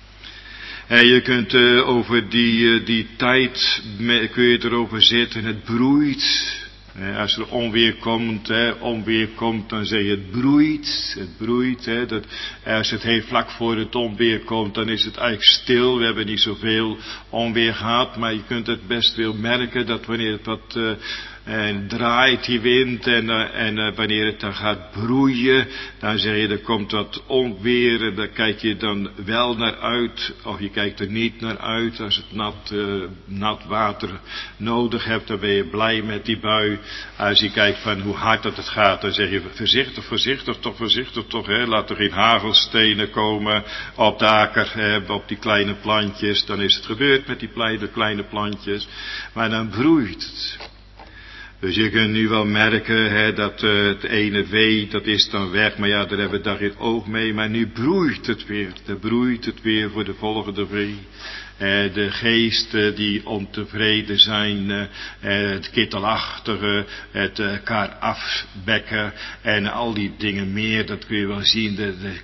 En je kunt over die tijd, kun je erover zitten, het broeit. Als er onweer komt, dan zeg je het broeit. Als het heel vlak voor het onweer komt, dan is het eigenlijk stil. We hebben niet zoveel onweer gehad, maar je kunt het best wel merken dat wanneer het wat draait die wind en wanneer het dan gaat broeien, dan zeg je er komt wat onweer en daar kijk je dan wel naar uit of je kijkt er niet naar uit. Als het nat water nodig hebt, dan ben je blij met die bui. Als je kijkt van hoe hard dat het gaat, dan zeg je voorzichtig toch, laat er geen hagelstenen komen op de akker, op die kleine plantjes. Dan is het gebeurd met die kleine plantjes, maar dan broeit het. Dus je kunt nu wel merken dat het ene wee, dat is dan weg. Maar ja, daar hebben we daar geen oog mee. Maar nu broeit het weer. Dan broeit het weer voor de volgende wee. De geesten die ontevreden zijn, het kittelachtige, het elkaar afbekken en al die dingen meer, dat kun je wel zien.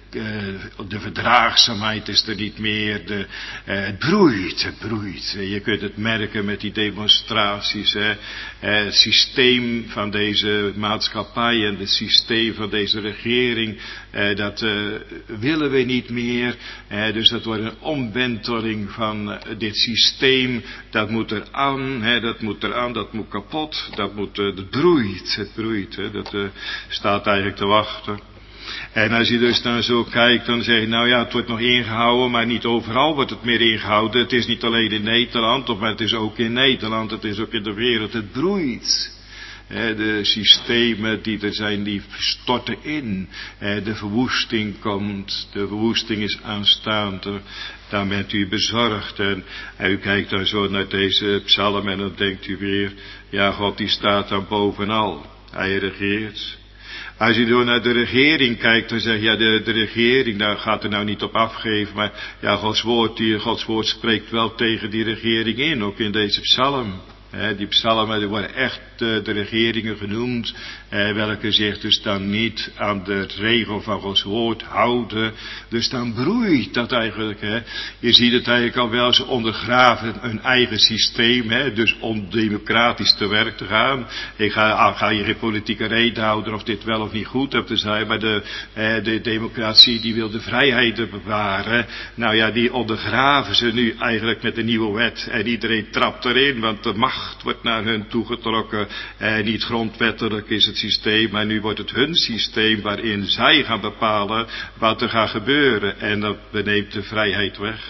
De verdraagzaamheid is er niet meer. Het broeit. Je kunt het merken met die demonstraties. Het systeem van deze maatschappij en het systeem van deze regering, dat willen we niet meer. Dus dat wordt een omwenteling van dit systeem. Dat moet eraan, dat moet kapot. Het broeit. Dat staat eigenlijk te wachten. En als je dus dan zo kijkt, dan zeg je, nou ja, het wordt nog ingehouden, maar niet overal wordt het meer ingehouden. Het is niet alleen in Nederland, maar het is ook in Nederland, het is ook in de wereld. Het broeit. De systemen die er zijn, die storten in. De verwoesting komt, de verwoesting is aanstaande. Dan bent u bezorgd en u kijkt dan zo naar deze psalm en dan denkt u weer, ja, God die staat dan bovenal. Hij regeert. Als je door naar de regering kijkt, dan zeg je, ja, de regering, daar gaat er nou niet op afgeven, maar ja, Gods woord spreekt wel tegen die regering in, ook in deze psalm. Die psalmen, die worden echt de regeringen genoemd, welke zich dus dan niet aan de regel van Gods woord houden. Dus dan broeit dat eigenlijk. Je ziet het eigenlijk al wel, ze ondergraven hun eigen systeem, dus om democratisch te werk te gaan. Ik ga je geen politieke reden houden of dit wel of niet goed heb te zijn, maar de democratie die wil de vrijheden bewaren. Nou ja, die ondergraven ze nu eigenlijk met de nieuwe wet en iedereen trapt erin, want de macht wordt naar hun toegetrokken. Niet grondwettelijk is het systeem, maar nu wordt het hun systeem waarin zij gaan bepalen wat er gaat gebeuren. En dat neemt de vrijheid weg.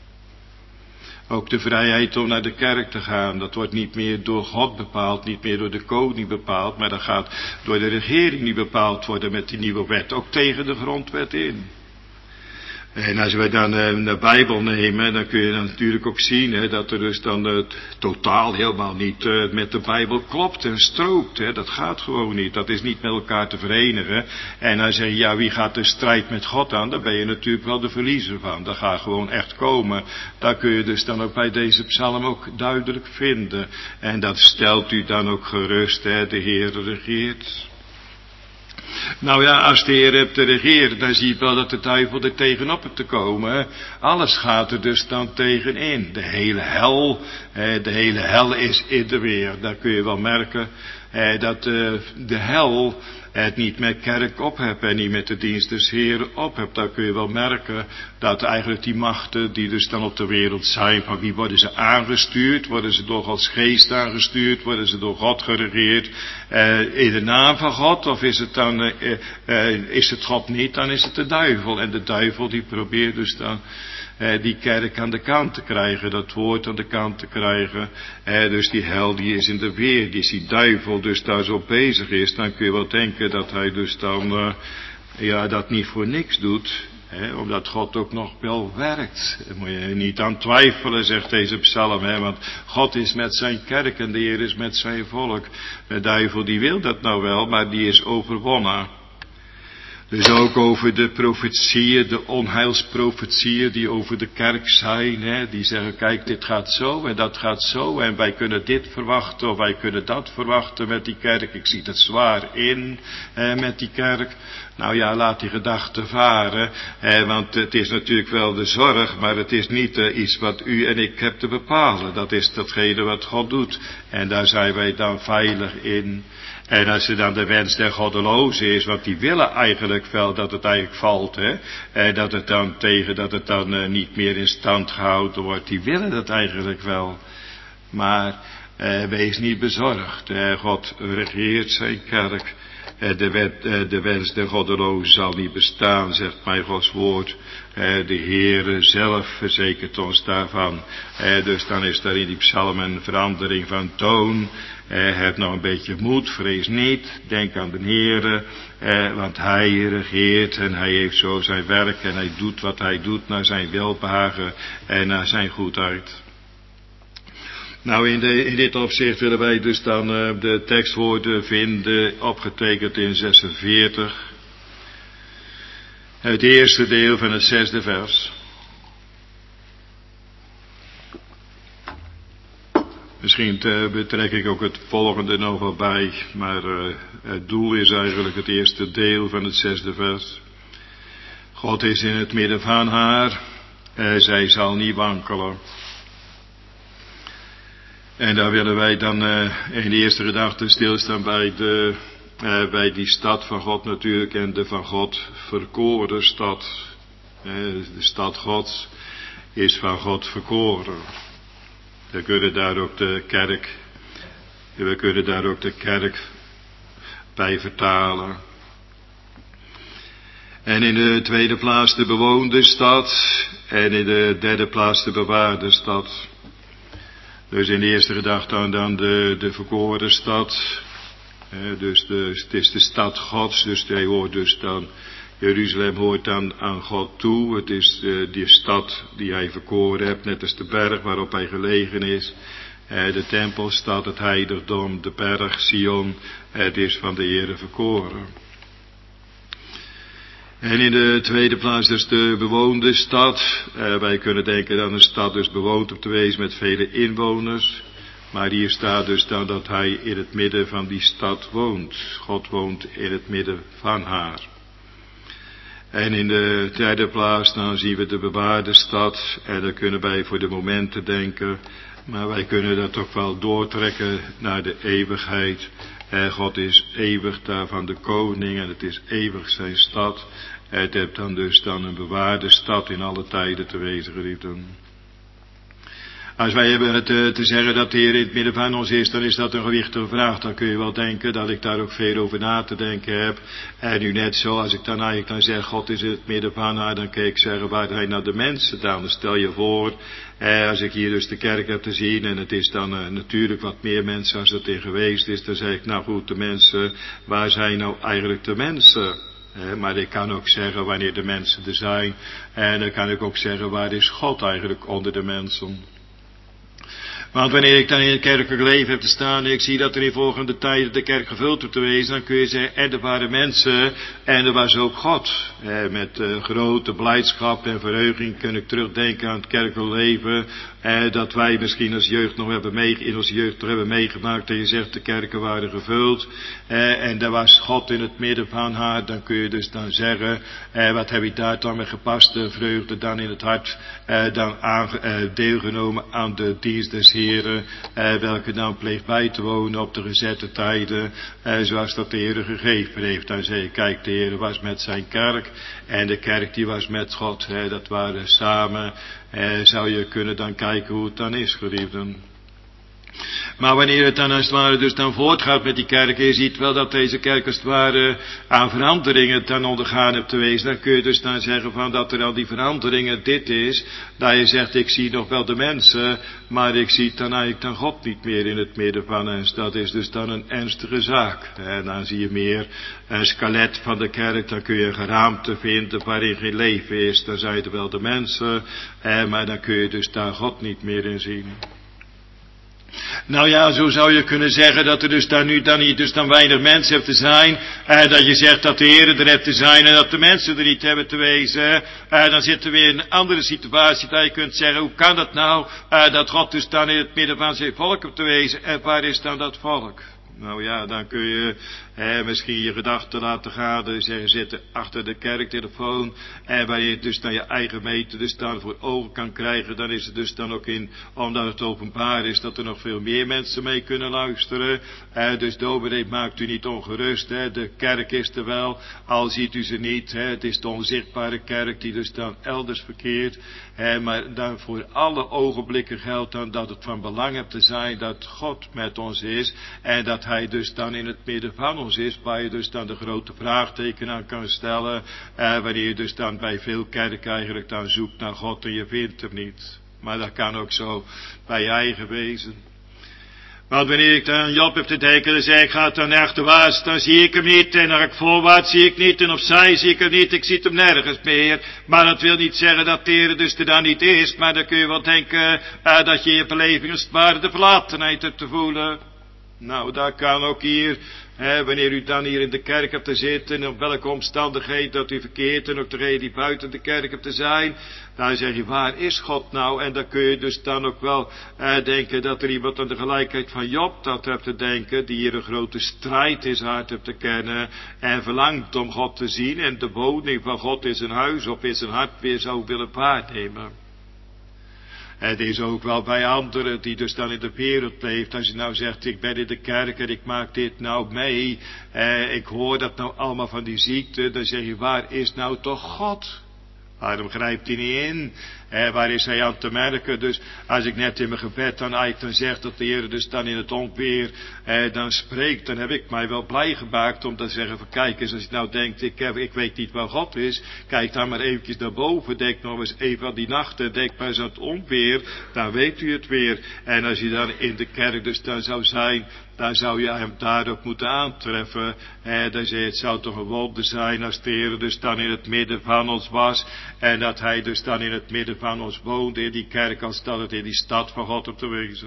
Ook de vrijheid om naar de kerk te gaan, dat wordt niet meer door God bepaald, niet meer door de koning bepaald, maar dat gaat door de regering niet bepaald worden met die nieuwe wet, ook tegen de grondwet in. En als we dan de Bijbel nemen, dan kun je dan natuurlijk ook zien dat er dus dan totaal helemaal niet met de Bijbel klopt en strookt. Dat gaat gewoon niet. Dat is niet met elkaar te verenigen. En dan zeg je, ja, wie gaat de strijd met God aan? Daar ben je natuurlijk wel de verliezer van. Dat gaat gewoon echt komen. Daar kun je dus dan ook bij deze psalm ook duidelijk vinden. En dat stelt u dan ook gerust, de Heer regeert. Nou ja, als de Heer hebt te regeren, dan zie je wel dat de duivel er tegenop hebt te komen. Alles gaat er dus dan tegenin. De hele hel is in de weer. Daar kun je wel merken dat de hel het niet met kerk op hebt en niet met de dienst des Heeren op hebt. Daar kun je wel merken dat eigenlijk die machten die dus dan op de wereld zijn, van wie worden ze aangestuurd? Worden ze door Gods geest aangestuurd? Worden ze door God geregeerd? In de naam van God? Of is het dan, is het God niet? Dan is het de duivel. En de duivel die probeert dus dan die kerk aan de kant te krijgen, dat woord aan de kant te krijgen. Dus die hel die is in de weer, die is die duivel dus daar zo bezig is. Dan kun je wel denken dat hij dus dan dat niet voor niks doet. Omdat God ook nog wel werkt. Daar moet je niet aan twijfelen, zegt deze psalm. Want God is met zijn kerk en de Heer is met zijn volk. De duivel die wil dat nou wel, maar die is overwonnen. Dus ook over de profetieën, de onheilsprofetieën die over de kerk zijn. Die zeggen, kijk, dit gaat zo en dat gaat zo. En wij kunnen dit verwachten of wij kunnen dat verwachten met die kerk. Ik zie het zwaar in met die kerk. Nou ja, laat die gedachten varen. Want het is natuurlijk wel de zorg, maar het is niet iets wat u en ik hebben te bepalen. Dat is datgene wat God doet. En daar zijn wij dan veilig in. En als er dan de wens der goddelozen is, want die willen eigenlijk wel dat het eigenlijk valt, dat het dan niet meer in stand gehouden wordt, die willen dat eigenlijk wel. Maar wees niet bezorgd, God regeert zijn kerk. De wens der goddelozen zal niet bestaan, zegt mij Gods woord. De Heere zelf verzekert ons daarvan. Dus dan is daar in die psalm een verandering van toon. Heb nou een beetje moed, vrees niet. Denk aan de Heere, want Hij regeert en Hij heeft zo zijn werk en Hij doet wat Hij doet naar zijn welbehagen en naar zijn goedheid. Nou, in dit opzicht willen wij dus dan de tekstwoorden vinden, opgetekend in 46. Het eerste deel van het 6e vers. Misschien betrek ik ook het volgende nog wel bij, maar het doel is eigenlijk het eerste deel van het 6e vers. God is in het midden van haar, zij zal niet wankelen. En daar willen wij dan in de eerste gedachte stilstaan bij die stad van God natuurlijk en de van God verkoren stad. De stad Gods is van God verkoren. We kunnen daar ook de kerk bij vertalen. En in de tweede plaats de bewoonde stad en in de derde plaats de bewaarde stad. Dus in de eerste gedachte dan de verkoren stad. Dus het is de stad Gods, dus hij hoort dus dan, Jeruzalem hoort dan aan God toe. Het is die stad die hij verkoren hebt, net als de berg waarop hij gelegen is. De tempelstad, het heiligdom, de berg Sion, het is van de Heere verkoren. En in de tweede plaats dus de bewoonde stad. Wij kunnen denken dat een stad dus bewoond op te wezen met vele inwoners. Maar hier staat dus dan dat hij in het midden van die stad woont. God woont in het midden van haar. En in de derde plaats dan zien we de bewaarde stad. En daar kunnen wij voor de momenten denken. Maar wij kunnen dat toch wel doortrekken naar de eeuwigheid. God is eeuwig daar van de koning en het is eeuwig zijn stad. Het heeft dan dus een bewaarde stad in alle tijden te wezen, geliefden. Als wij hebben te zeggen dat de Heer in het midden van ons is, dan is dat een gewichtige vraag. Dan kun je wel denken dat ik daar ook veel over na te denken heb. En nu net zo, als ik dan eigenlijk zeg, God is in het midden van haar, dan kan ik zeggen, waar hij naar de mensen dan? Dan stel je voor, als ik hier dus de kerk heb te zien, en het is dan natuurlijk wat meer mensen als het in geweest is, dan zeg ik, nou goed, de mensen, waar zijn nou eigenlijk de mensen? Maar ik kan ook zeggen wanneer de mensen er zijn. En dan kan ik ook zeggen, waar is God eigenlijk onder de mensen? Want wanneer ik dan in het kerkelijk leven heb te staan en ik zie dat er in volgende tijden de kerk gevuld wordt te wezen, dan kun je zeggen, en er waren mensen en er was ook God. Met grote blijdschap en verheuging kun ik terugdenken aan het kerkelijk leven. Dat wij misschien als jeugd nog hebben meegemaakt dat je zegt de kerken waren gevuld. En daar was God in het midden van haar. Dan kun je dus dan zeggen, wat heb ik daar dan met gepaste vreugde dan in het hart deelgenomen aan de dienst des Heren. Welke dan pleegt bij te wonen op de gezette tijden. Zoals dat de Heer gegeven heeft. Dan zei je, kijk, de Heer was met zijn kerk. En de kerk die was met God. Dat waren samen. Zou je kunnen dan kijken hoe het dan is, geliefden. Maar wanneer het dan als het ware dus dan voortgaat met die kerk, je ziet wel dat deze kerk als het ware aan veranderingen dan ondergaan hebt te wezen, dan kun je dus dan zeggen van dat er al die veranderingen dit is, dat je zegt ik zie nog wel de mensen, maar ik zie dan eigenlijk dan God niet meer in het midden van ons. Dat is dus dan een ernstige zaak. En dan zie je meer een skelet van de kerk, dan kun je een geraamte vinden waarin geen leven is, dan zijn er wel de mensen, maar dan kun je dus daar God niet meer in zien. Nou ja, zo zou je kunnen zeggen dat er dus daar nu dan niet dus dan weinig mensen hebt te zijn. Dat je zegt dat de Heer er hebt te zijn en dat de mensen er niet hebben te wezen. Dan zitten we in een andere situatie dat je kunt zeggen, hoe kan dat nou? Dat God dus dan in het midden van zijn volk hebt te wezen. En waar is dan dat volk? Nou ja, dan kun je misschien je gedachten laten gaan. Dus je zit achter de kerktelefoon. En waar je dus dan je eigen meter dus dan voor ogen kan krijgen. Dan is het dus dan ook omdat het openbaar is, dat er nog veel meer mensen mee kunnen luisteren. Dus dominee, maakt u niet ongerust. De kerk is er wel, al ziet u ze niet. Het is de onzichtbare kerk die dus dan elders verkeert. Maar dan voor alle ogenblikken geldt dan dat het van belang hebt te zijn dat God met ons is. En dat hij dus dan in het midden van ons is, waar je dus dan de grote vraagteken aan kan stellen, wanneer je dus dan bij veel kerken eigenlijk dan zoekt naar God en je vindt hem niet. Maar dat kan ook zo bij je eigen wezen. Want wanneer ik dan aan Job heb te denken, dan zeg ik, ga dan achterwaarts, dan zie ik hem niet, en naar ik voorwaarts zie ik niet, en opzij zie ik hem niet, ik zie hem nergens meer. Maar dat wil niet zeggen dat de Heer dus er dan niet is, maar dan kun je wel denken, dat je je beleving als het ware de verlatenheid hebt te voelen. Nou, dat kan ook hier, wanneer u dan hier in de kerk hebt te zitten, op welke omstandigheden dat u verkeert, en ook degene die buiten de kerk hebt te zijn, dan zeg je, waar is God nou? En dan kun je dus dan ook wel denken dat er iemand aan de gelijkheid van Job dat hebt te denken, die hier een grote strijd in zijn hart hebt te kennen, en verlangt om God te zien, en de woning van God in zijn huis of in zijn hart weer zou willen waarnemen. Het is ook wel bij anderen die dus dan in de wereld leeft. Als je nou zegt, ik ben in de kerk en ik maak dit nou mee. Ik hoor dat nou allemaal van die ziekte. Dan zeg je, waar is nou toch God? Waarom grijpt hij niet in? Waar is hij aan te merken? Dus als ik net in mijn gebed dan eigenlijk dan zeg dat de Heer dus dan in het onweer dan spreekt, dan heb ik mij wel blij gemaakt om te zeggen van kijk eens, als je nou denkt, ik weet niet waar God is, kijk dan maar eventjes naar boven, denk nog eens even aan die nachten, denk maar eens aan het onweer, dan weet u het weer. En als je dan in de kerk dus dan zou zijn, dan zou je hem daar ook moeten aantreffen. Dan zei het zou toch een wonder zijn als de Heer dus dan in het midden van ons was. En dat hij dus dan in het midden van ons woonde in die kerk, als dat het in die stad van God op te wezen.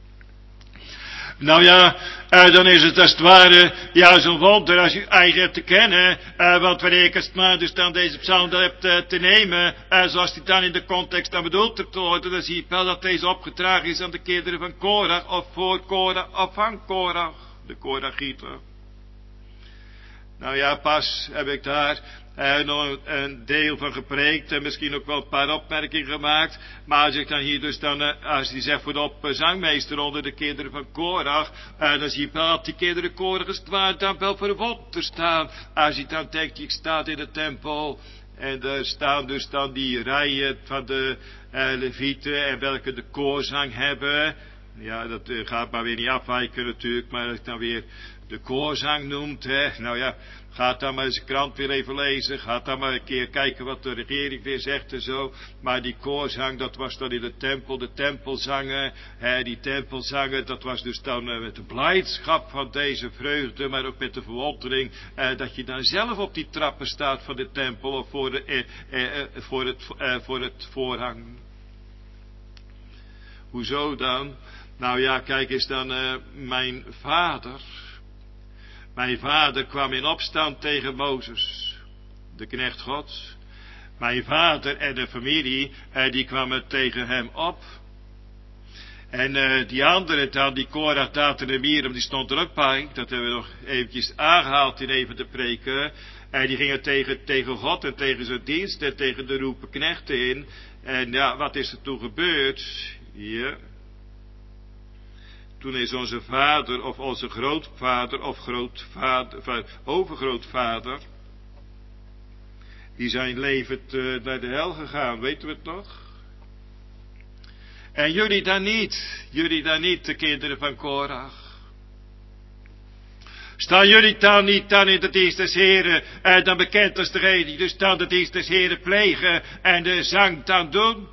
Nou ja, dan is het als het ware, ja, zo'n wonder als u eigen hebt te kennen, want wanneer ik als het maar dus dan deze psalm heb te nemen, zoals die dan in de context dan bedoeld hebt te worden, dan zie je wel dat deze opgedragen is aan de kinderen van Korach, of voor Korach, of van Korach, de Korachieten. Nou ja, pas heb ik daar nog een deel van gepreekt en misschien ook wel een paar opmerkingen gemaakt. Maar als ik dan hier dus dan, als die zegt voor de zangmeester onder de kinderen van Korach, dan zie je wel dat die kinderen Korach als het ware dan wel verwonderd staan. Als je dan denkt, ik sta in de tempel en er staan dus dan die rijen van de levieten en welke de koorzang hebben. Ja, dat gaat maar weer niet afwijken natuurlijk, maar als ik dan weer de koorzang noemt, nou ja, gaat dan maar eens de krant weer even lezen, gaat dan maar een keer kijken wat de regering weer zegt en zo. Maar die koorzang, dat was dan in de tempelzangen, die tempelzangen, dat was dus dan met de blijdschap van deze vreugde, maar ook met de verwondering, dat je dan zelf op die trappen staat van de tempel of voor het voorhang. Hoezo dan? Nou ja, kijk eens dan, mijn vader kwam in opstand tegen Mozes, de knecht Gods. Mijn vader en de familie, die kwamen tegen hem op. En die andere dan, die Korach, Datan en Miriam, die stond er ook bij. Dat hebben we nog eventjes aangehaald in even de preken. En die gingen tegen God en tegen zijn dienst en tegen de roepen knechten in. En ja, wat is er toen gebeurd? Ja. Toen is onze vader of onze grootvader of overgrootvader, die zijn levend naar de hel gegaan, weten we het nog? En jullie dan niet, de kinderen van Korach. Staan jullie dan niet dan in de dienst des Heren, dan bekend als degene die dus dan de dienst des Heren plegen en de zang dan doen?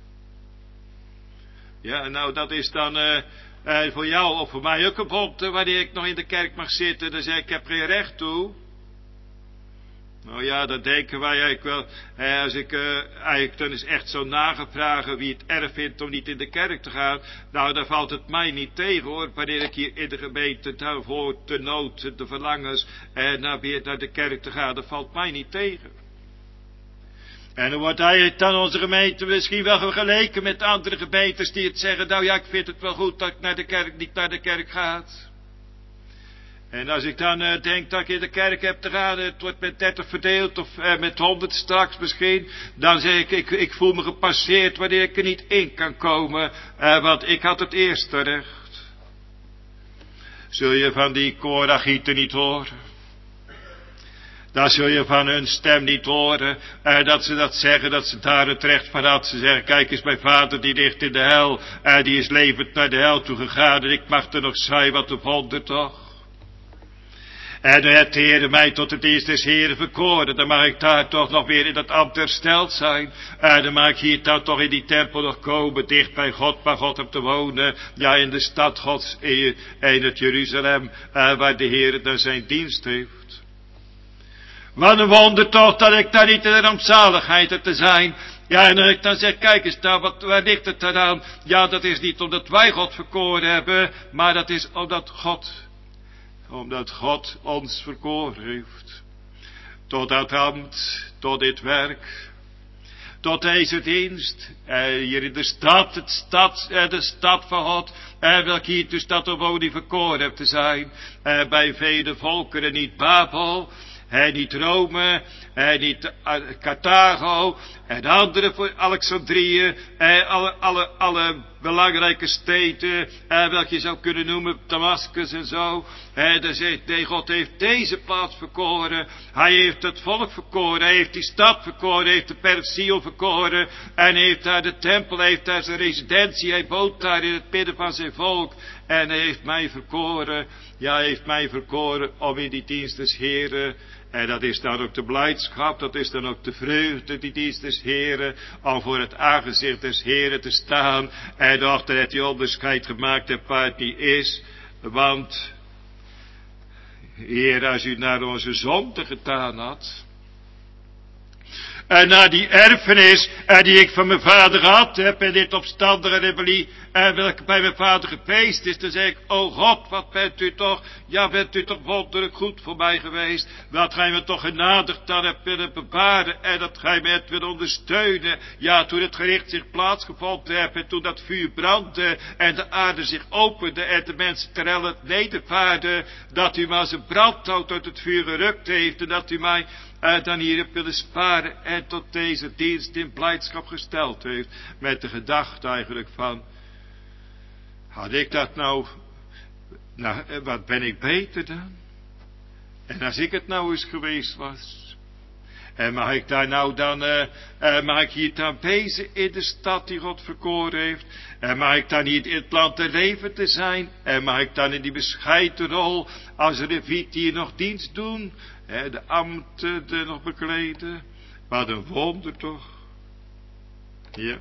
Ja, nou dat is dan voor jou of voor mij ook een wonder wanneer ik nog in de kerk mag zitten. Dan zeg ik heb geen recht toe. Nou ja, dan denken wij eigenlijk wel, als ik eigenlijk dan eens echt zo nagevragen wie het erg vindt om niet in de kerk te gaan. Nou, dan valt het mij niet tegen hoor, wanneer ik hier in de gemeente daarvoor de nood, de verlangens, weer naar de kerk te gaan. Dat valt mij niet tegen. En dan wordt eigenlijk dan onze gemeente misschien wel vergeleken met andere gemeentes die het zeggen, nou ja, ik vind het wel goed dat ik niet naar de kerk ga. En als ik dan denk dat ik in de kerk heb te gaan, het wordt met 30 verdeeld of met 100 straks misschien, dan zeg ik voel me gepasseerd wanneer ik er niet in kan komen, want ik had het eerste recht. Zul je van die Korachieten niet horen? Dan zul je van hun stem niet horen, dat ze dat zeggen, dat ze daar het recht van had. Ze zeggen, kijk eens, mijn vader die ligt in de hel, die is levend naar de hel toe gegaan en ik mag er nog zijn, wat een wonder toch. En dan heeft de Heer mij tot het dienst des Heren verkoren, dan mag ik daar toch nog weer in dat ambt hersteld zijn. Dan mag ik hier dan toch in die tempel nog komen, dicht bij God, waar God op te wonen. Ja, in de stad Gods, in het Jeruzalem, waar de Heer dan zijn dienst heeft. Wat een wonder toch dat ik daar niet in de rampzaligheid heb te zijn. Ja, en ik dan zeg, kijk eens daar, waar ligt het dan aan? Ja, dat is niet omdat wij God verkoren hebben, maar dat is omdat God ons verkoren heeft. Tot dat ambt, tot dit werk, tot deze dienst, hier in de stad, de stad van God, welke hier de stad of woning verkoren hebt te zijn, bij vele volkeren, niet Babel, niet Rome, niet Carthago, en andere voor Alexandrië, alle belangrijke steden, welke je zou kunnen noemen, Damascus en zo. Dan zegt, nee, God heeft deze plaats verkoren, hij heeft het volk verkoren, hij heeft die stad verkoren, hij heeft de Persiel verkoren, en heeft daar de tempel, hij heeft daar zijn residentie, hij woont daar in het midden van zijn volk, en hij heeft mij verkoren, ja, hij heeft mij verkoren om in die dienst des Heren. En dat is dan ook de blijdschap, dat is dan ook de vreugde, die dienst des Heren, om voor het aangezicht des Heren te staan. En nog dat hij onderscheid gemaakt hebt waar het niet is. Want, Heer, als u naar onze zonde gedaan had, en naar die erfenis die ik van mijn vader gehad heb, en dit opstandige rebellie, welke bij mijn vader geweest is, dan zeg ik, o God, wat bent u toch, ja, bent u toch wonderlijk goed voor mij geweest, dat gij me toch genadigd dan hebt willen bewaren, en dat gij me hebt willen ondersteunen, ja, toen het gericht zich plaatsgevonden heeft, en toen dat vuur brandde, en de aarde zich opende, en de mensen terwijl het nedervaarden, dat u me als een brandhout uit het vuur gerukt heeft, en dat u mij dan hier hebt willen sparen en tot deze dienst in blijdschap gesteld heeft. Met de gedachte eigenlijk van, had ik dat nou, wat ben ik beter dan? En als ik het nou eens geweest was. En mag ik daar nou dan, mag ik hier dan wezen in de stad die God verkoren heeft? En mag ik dan niet in het land te leven te zijn? En mag ik dan in die bescheiden rol als reviet hier nog dienst doen? De ambten er nog bekleden? Wat een wonder toch? Ja.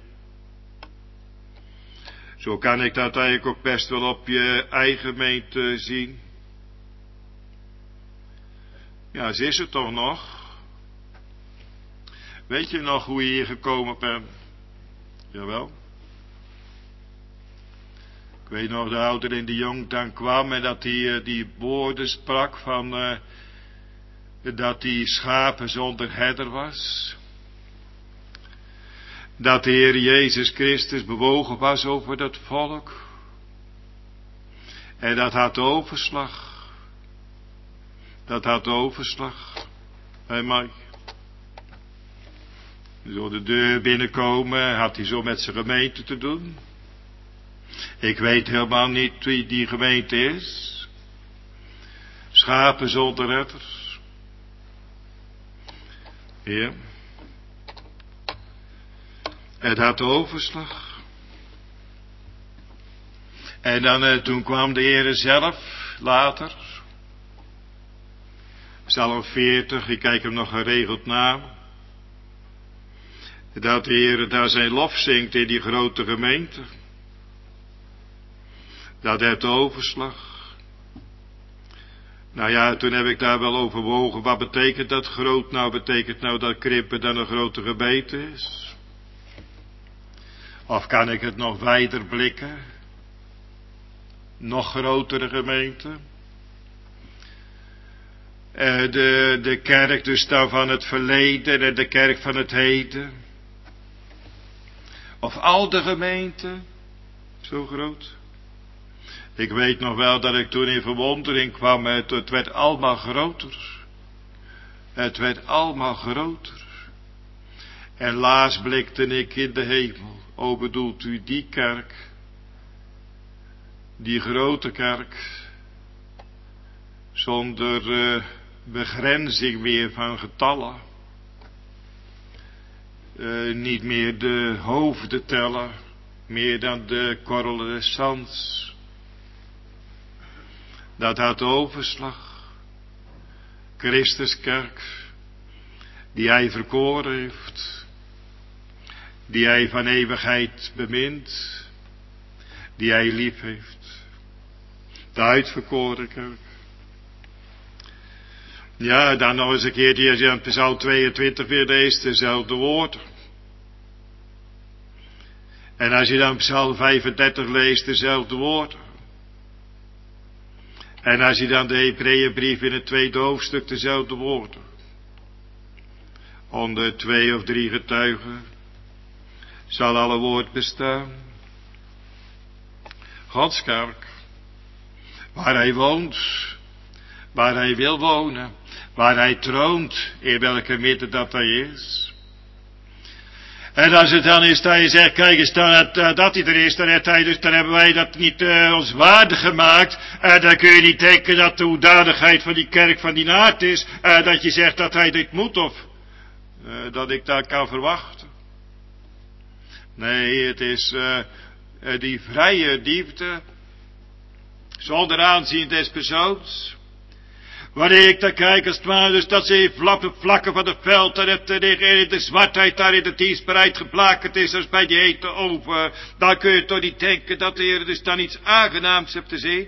Zo kan ik dat eigenlijk ook best wel op je eigen gemeente zien. Ja, ze is er toch nog? Weet je nog hoe je hier gekomen bent? Jawel. Ik weet nog de ouder in de jong dan kwam en dat hij die woorden sprak van dat die schapen zonder herder was. Dat de Heer Jezus Christus bewogen was over dat volk. En dat had overslag. Dat had overslag. Bij mij. Door de deur binnenkomen had hij zo met zijn gemeente te doen. Ik weet helemaal niet wie die gemeente is. Schapen zonder redders. Ja. Het had overslag. En dan toen kwam de Heer zelf later. Psalm 40, ik kijk hem nog geregeld na. Dat de Heer daar zijn lof zingt in die grote gemeente. Dat heeft overslag. Nou ja, toen heb ik daar wel overwogen. Wat betekent dat groot nou? Betekent nou dat Krippen dan een grote gemeente is? Of kan ik het nog wijder blikken? Nog grotere gemeente? De kerk dus dan van het verleden en de kerk van het heden. Of al de gemeenten. Zo groot. Ik weet nog wel dat ik toen in verwondering kwam. Het werd allemaal groter. Het werd allemaal groter. En laatst blikte ik in de hemel. O, bedoelt u die kerk? Die grote kerk. Zonder begrenzing meer van getallen. Niet meer de hoofden tellen. Meer dan de korrelen des zands. Dat had overslag. Christuskerk. Die hij verkoren heeft. Die hij van eeuwigheid bemint. Die hij lief heeft. De uitverkoren kerk. Ja, dan nog eens een keer die in Psalm 22 weer leest, dezelfde woorden. En als je dan Psalm 35 leest, dezelfde woorden. En als je dan de Hebreeënbrief in het 2e hoofdstuk, dezelfde woorden. Onder 2 of 3 getuigen zal alle woord bestaan. Gods kerk, waar hij woont, waar hij wil wonen, waar hij troont, in welke midden dat hij is. En als het dan is dat je zegt, kijk eens, dat hij er is, dan hebben wij dat niet ons waardig gemaakt. Dan kun je niet denken dat de hoedanigheid van die kerk van die aard is, dat je zegt dat hij dit moet of dat ik dat kan verwachten. Nee, het is die vrije liefde, zonder aanzien des persoons. Wanneer ik daar kijk, als het ware, dus dat ze vlakken van het veld, en de zwartheid daar in de dienstbereid geblakerd is, als bij die hete oven, dan kun je toch niet denken dat de Heer dus dan iets aangenaams hebt te zien.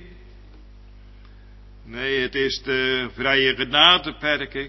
Nee, het is de vrije genadeperking.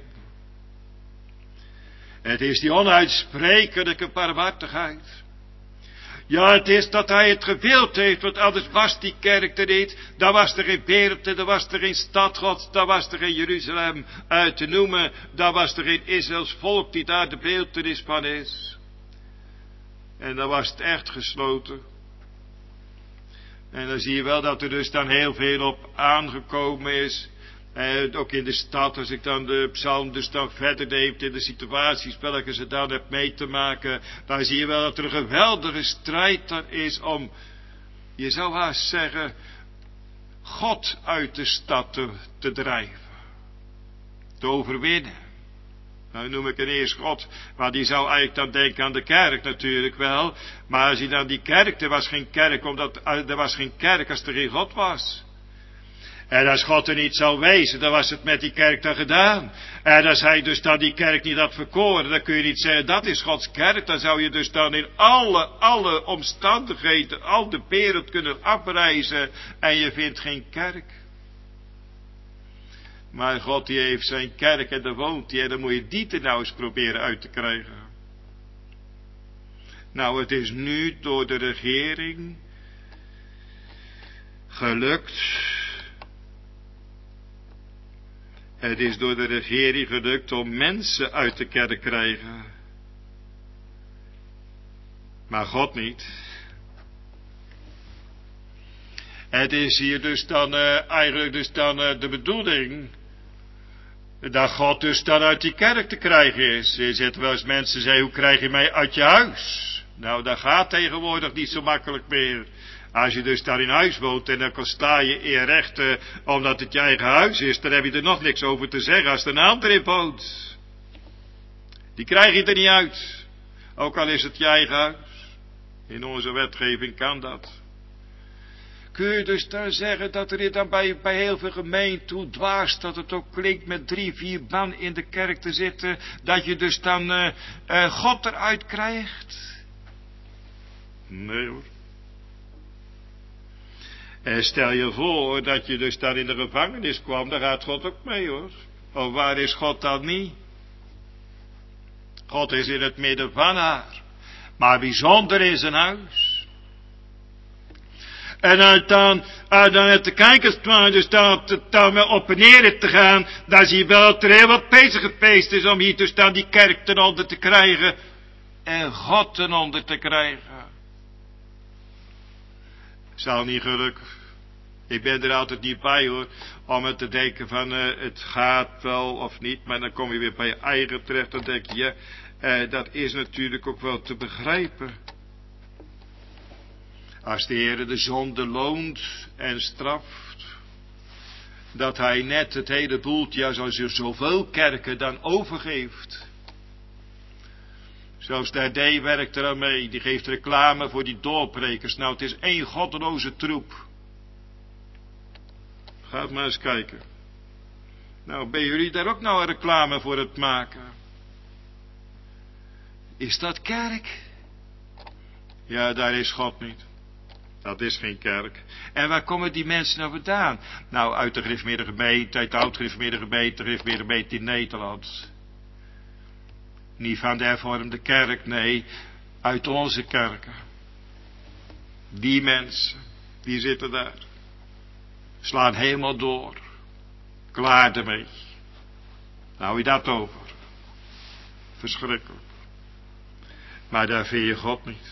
Het is die onuitsprekelijke barmhartigheid. Ja, het is dat hij het gewild heeft, want anders was die kerk er niet. Dan was er geen Beerte, dan was er geen stad Gods, dan was er geen Jeruzalem uit te noemen. Dan was er geen Israëls volk die daar de beeltenis van is. En dan was het echt gesloten. En dan zie je wel dat er dus dan heel veel op aangekomen is. Ook in de stad, als ik dan de psalm dus dan verder neemt in de situaties welke ze dan hebt mee te maken, dan zie je wel dat er een geweldige strijd er is om, je zou haast zeggen, God uit de stad te drijven. Te overwinnen. Nou noem ik een eerst God, maar die zou eigenlijk dan denken aan de kerk natuurlijk wel. Maar als je dan die kerk, er was geen kerk als er geen God was. En als God er niet zou wezen, dan was het met die kerk dan gedaan. En als hij dus dan die kerk niet had verkoren, dan kun je niet zeggen, dat is Gods kerk. Dan zou je dus dan in alle omstandigheden, al de wereld kunnen afreizen. En je vindt geen kerk. Maar God die heeft zijn kerk en daar woont hij. En dan moet je die er nou eens proberen uit te krijgen. Nou, het is nu door de regering gelukt. Het is door de regering gelukt om mensen uit de kerk te krijgen. Maar God niet. Het is hier dus dan eigenlijk dus dan de bedoeling dat God dus dan uit die kerk te krijgen is. Je zit wel eens mensen zeggen, hoe krijg je mij uit je huis? Nou, dat gaat tegenwoordig niet zo makkelijk meer. Als je dus daar in huis woont en dan sta je eer recht, omdat het je eigen huis is, dan heb je er nog niks over te zeggen als er een ander in woont. Die krijg je er niet uit. Ook al is het je eigen huis. In onze wetgeving kan dat. Kun je dus dan zeggen dat er dan bij heel veel gemeenten, hoe dwaas dat het ook klinkt, met 3, 4 man in de kerk te zitten, dat je dus dan God eruit krijgt? Nee hoor. En stel je voor dat je dus daar in de gevangenis kwam, daar gaat God ook mee hoor. Of waar is God dan niet? God is in het midden van haar. Maar bijzonder in zijn huis. En dan te kijken, dus dan op en neer te gaan, dan zie je wel dat er heel wat bezig geweest is om hier dus dan die kerk ten onder te krijgen. En God ten onder te krijgen. Zal niet gelukken. Ik ben er altijd niet bij hoor, om het te denken van het gaat wel of niet, maar dan kom je weer bij je eigen terecht, dan denk je, ja, dat is natuurlijk ook wel te begrijpen. Als de Heer de zonde loont en straft, dat hij net het hele boeltje, zoals je zoveel kerken dan overgeeft. Zelfs de RD werkt er aan mee, die geeft reclame voor die doorbrekers. Nou, het is één goddeloze troep. Ga maar eens kijken. Nou, ben jullie daar ook nou een reclame voor het maken? Is dat kerk? Ja, daar is God niet. Dat is geen kerk. En waar komen die mensen nou vandaan? Nou, uit de gereformeerde gemeente, uit de oud-gereformeerde gemeente, de gereformeerde gemeente in Nederland. Niet van de hervormde kerk, nee, uit onze kerken. Die mensen, die zitten daar. Slaan helemaal door. Klaar ermee. Nou, je dat over. Verschrikkelijk. Maar daar vind je God niet.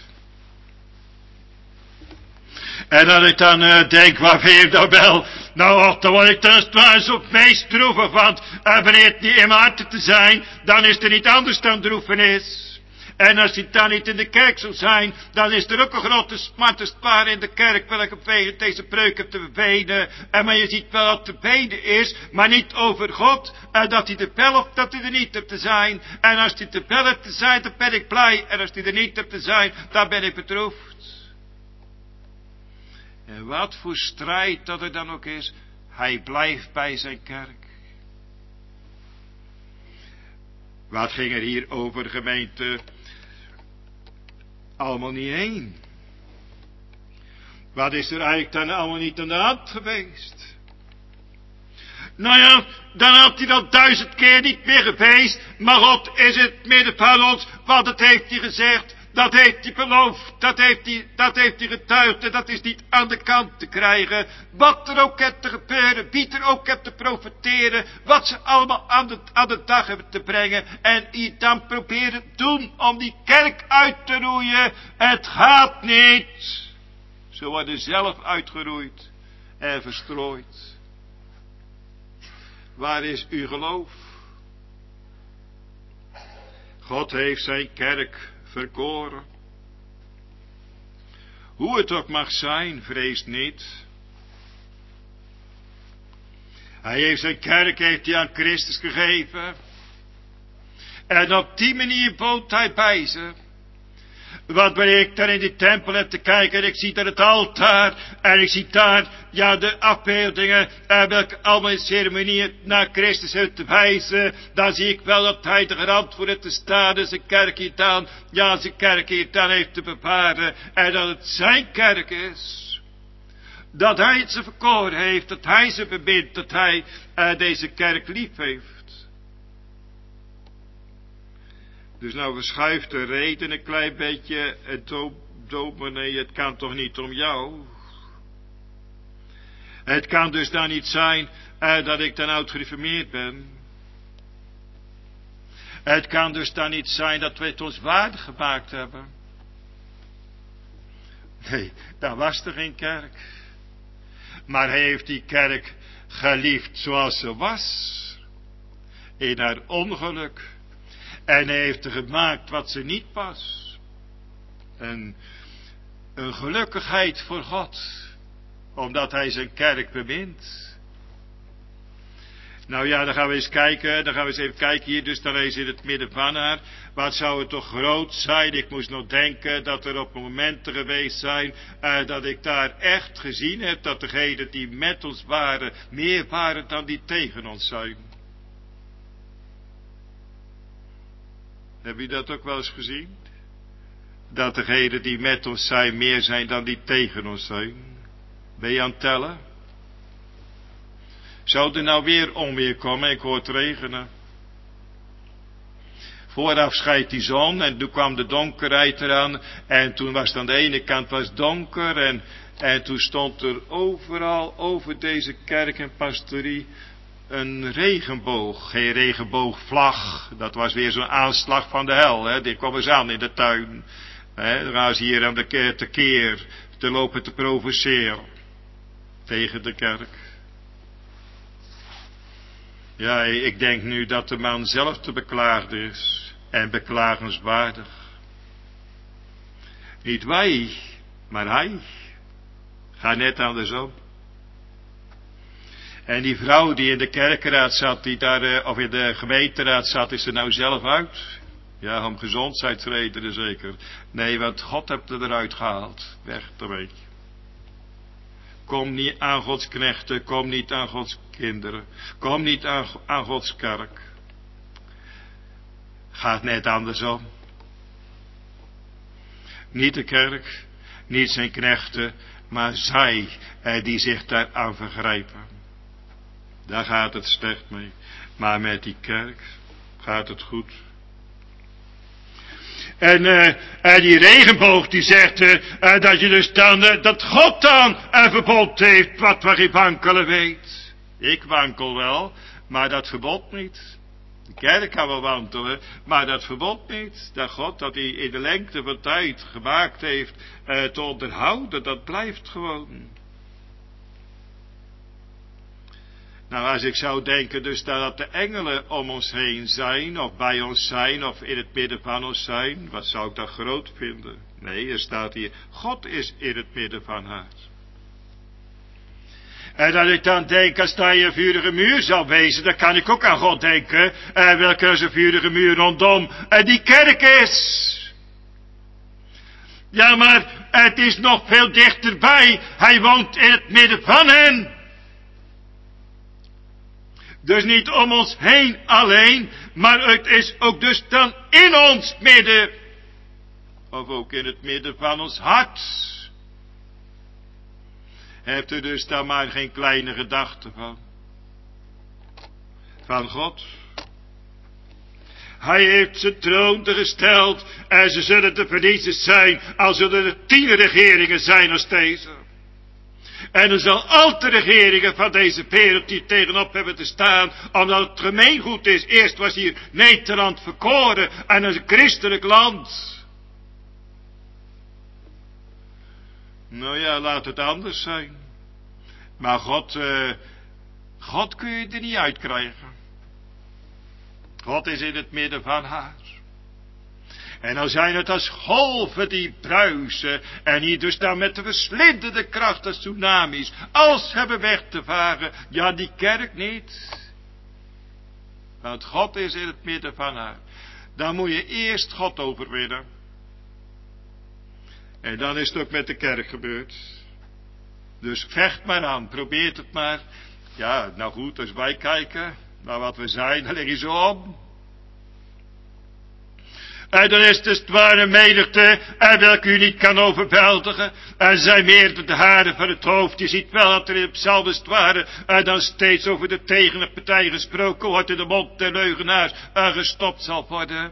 En dat ik dan denk, waar vind je dat wel? Nou, dan word ik dan zo het meest droevig, want wanneer het niet in mijn hart te zijn, dan is er niet anders dan droefenis. En als hij dan niet in de kerk zou zijn, dan is er ook een grote smartenspaar in de kerk, welke deze preuk heb te bevelen. En maar je ziet wel dat te beden is, maar niet over God, en dat hij er wel of dat hij er niet hebt te zijn. En als hij er wel hebt te zijn, dan ben ik blij, en als hij er niet hebt te zijn, dan ben ik bedroefd. En wat voor strijd dat er dan ook is, hij blijft bij zijn kerk. Wat ging er hier over, gemeente? Allemaal niet heen. Wat is er eigenlijk dan allemaal niet aan de hand geweest? Nou ja, dan had hij dat 1000 keer niet meer geweest, maar God is het midden van ons, want dat heeft hij gezegd. Dat heeft hij beloofd, dat heeft hij getuigd en dat is niet aan de kant te krijgen. Wat er ook hebt te gebeuren, wie er ook hebt te profiteren, wat ze allemaal aan de dag hebben te brengen. En je dan proberen doen om die kerk uit te roeien. Het gaat niet. Ze worden zelf uitgeroeid en verstrooid. Waar is uw geloof? God heeft zijn kerk verkoren. Hoe het ook mag zijn, vrees niet. Hij heeft zijn kerk aan Christus gegeven. En op die manier woont hij bij ze. Want wanneer ik daar in die tempel heb te kijken en ik zie daar het altaar en ik zie daar, ja, de afbeeldingen en welke allemaal in ceremonie naar Christus heeft te wijzen, dan zie ik wel dat hij de garant voor het te staan en zijn kerk hier dan, ja, zijn kerk hier dan heeft te bewaren en dat het zijn kerk is. Dat hij het ze verkoren heeft, dat hij ze bemint, dat hij deze kerk lief heeft. Dus nou verschuift de reden een klein beetje. Dominee, het kan toch niet om jou? Het kan dus dan niet zijn dat ik dan oud gereformeerd ben. Het kan dus dan niet zijn dat we het ons waardig gemaakt hebben. Nee, dan was er geen kerk. Maar hij heeft die kerk geliefd zoals ze was. In haar ongeluk. En hij heeft er gemaakt wat ze niet was. En een gelukkigheid voor God. Omdat hij zijn kerk bemint. Nou ja, dan gaan we eens kijken. Dan gaan we eens even kijken hier. Dus dan is in het midden van haar. Wat zou het toch groot zijn. Ik moest nog denken dat er op momenten geweest zijn. Dat ik daar echt gezien heb. Dat degenen die met ons waren. Meer waren dan die tegen ons zijn. Heb je dat ook wel eens gezien? Dat degenen die met ons zijn meer zijn dan die tegen ons zijn. Ben je aan het tellen? Zou er nou weer onweer komen? Ik hoor het regenen. Vooraf schijnt die zon en toen kwam de donkerheid eraan. En toen was het aan de ene kant was donker. En toen stond er overal over deze kerk en pastorie een regenboog. Geen regenboogvlag. Dat was weer zo'n aanslag van de hel. Hè. Die kwam eens aan in de tuin. Hè. Dan gaan ze hier aan de tekeer te lopen te provoceren. Tegen de kerk. Ja, ik denk nu dat de man zelf te beklaagd is. En beklagenswaardig. Niet wij, maar hij. Ga net andersom. En die vrouw die in de kerkenraad zat, die daar, of in de gemeenteraad zat, is er nou zelf uit? Ja, om gezondheidsredenen zeker. Nee, want God hebt er eruit gehaald. Weg ermee. Kom niet aan Gods knechten, kom niet aan Gods kinderen. Kom niet aan Gods kerk. Gaat net andersom. Niet de kerk, niet zijn knechten, maar zij die zich daaraan vergrijpen. Daar gaat het slecht mee. Maar met die kerk gaat het goed. En die regenboog die zegt dat je dus dan, dat God dan een verbod heeft wat waar ik wankelen weet. Ik wankel wel, maar dat verbod niet. De kerk kan wel wantelen, maar dat verbod niet. Dat God dat hij in de lengte van tijd gemaakt heeft te onderhouden, dat blijft gewoon. Nou, als ik zou denken dus dat de engelen om ons heen zijn, of bij ons zijn, of in het midden van ons zijn, wat zou ik dat groot vinden? Nee, er staat hier, God is in het midden van haar. En dat ik dan denk, als daar een vurige muur zou wezen, dan kan ik ook aan God denken, welke is een vurige muur rondom die kerk is. Ja, maar het is nog veel dichterbij, hij woont in het midden van hen. Dus niet om ons heen alleen, maar het is ook dus dan in ons midden. Of ook in het midden van ons hart. Hebt u dus daar maar geen kleine gedachte van? Van God. Hij heeft zijn troon te gesteld en ze zullen te verniezen zijn, als zullen er 10 regeringen zijn als deze. En er zal altijd regeringen van deze wereld die tegenop hebben te staan, omdat het gemeengoed is. Eerst was hier Nederland verkoren en een christelijk land. Nou ja, laat het anders zijn. Maar God kun je er niet uitkrijgen. God is in het midden van haar. En dan zijn het als golven die bruisen en die dus dan met de verslindende kracht als tsunamis als hebben weg te varen. Ja, die kerk niet. Want God is in het midden van haar. Dan moet je eerst God overwinnen. En dan is het ook met de kerk gebeurd. Dus vecht maar aan, probeert het maar. Ja, nou goed, als wij kijken naar wat we zijn, dan lig je zo om. En dan is het ware menigte, en welke u niet kan overweldigen. En zijn meer de haren van het hoofd. Je ziet wel dat er in de psalmen ware, en dan steeds over de tegenpartij gesproken wordt in de mond der leugenaars, en gestopt zal worden.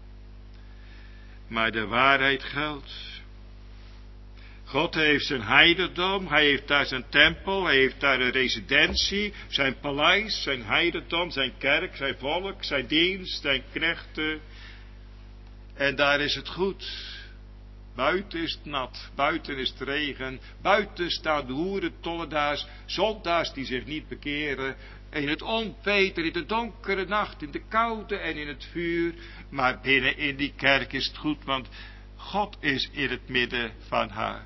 Maar de waarheid geldt. God heeft zijn heiligdom, hij heeft daar zijn tempel, hij heeft daar een residentie, zijn paleis, zijn heiligdom, zijn kerk, zijn volk, zijn dienst, zijn knechten. En daar is het goed. Buiten is het nat, buiten is het regen, buiten staan de hoeren, tollenaars, zondaars die zich niet bekeren. In het onpeter, in de donkere nacht, in de koude en in het vuur. Maar binnen in die kerk is het goed, want God is in het midden van haar.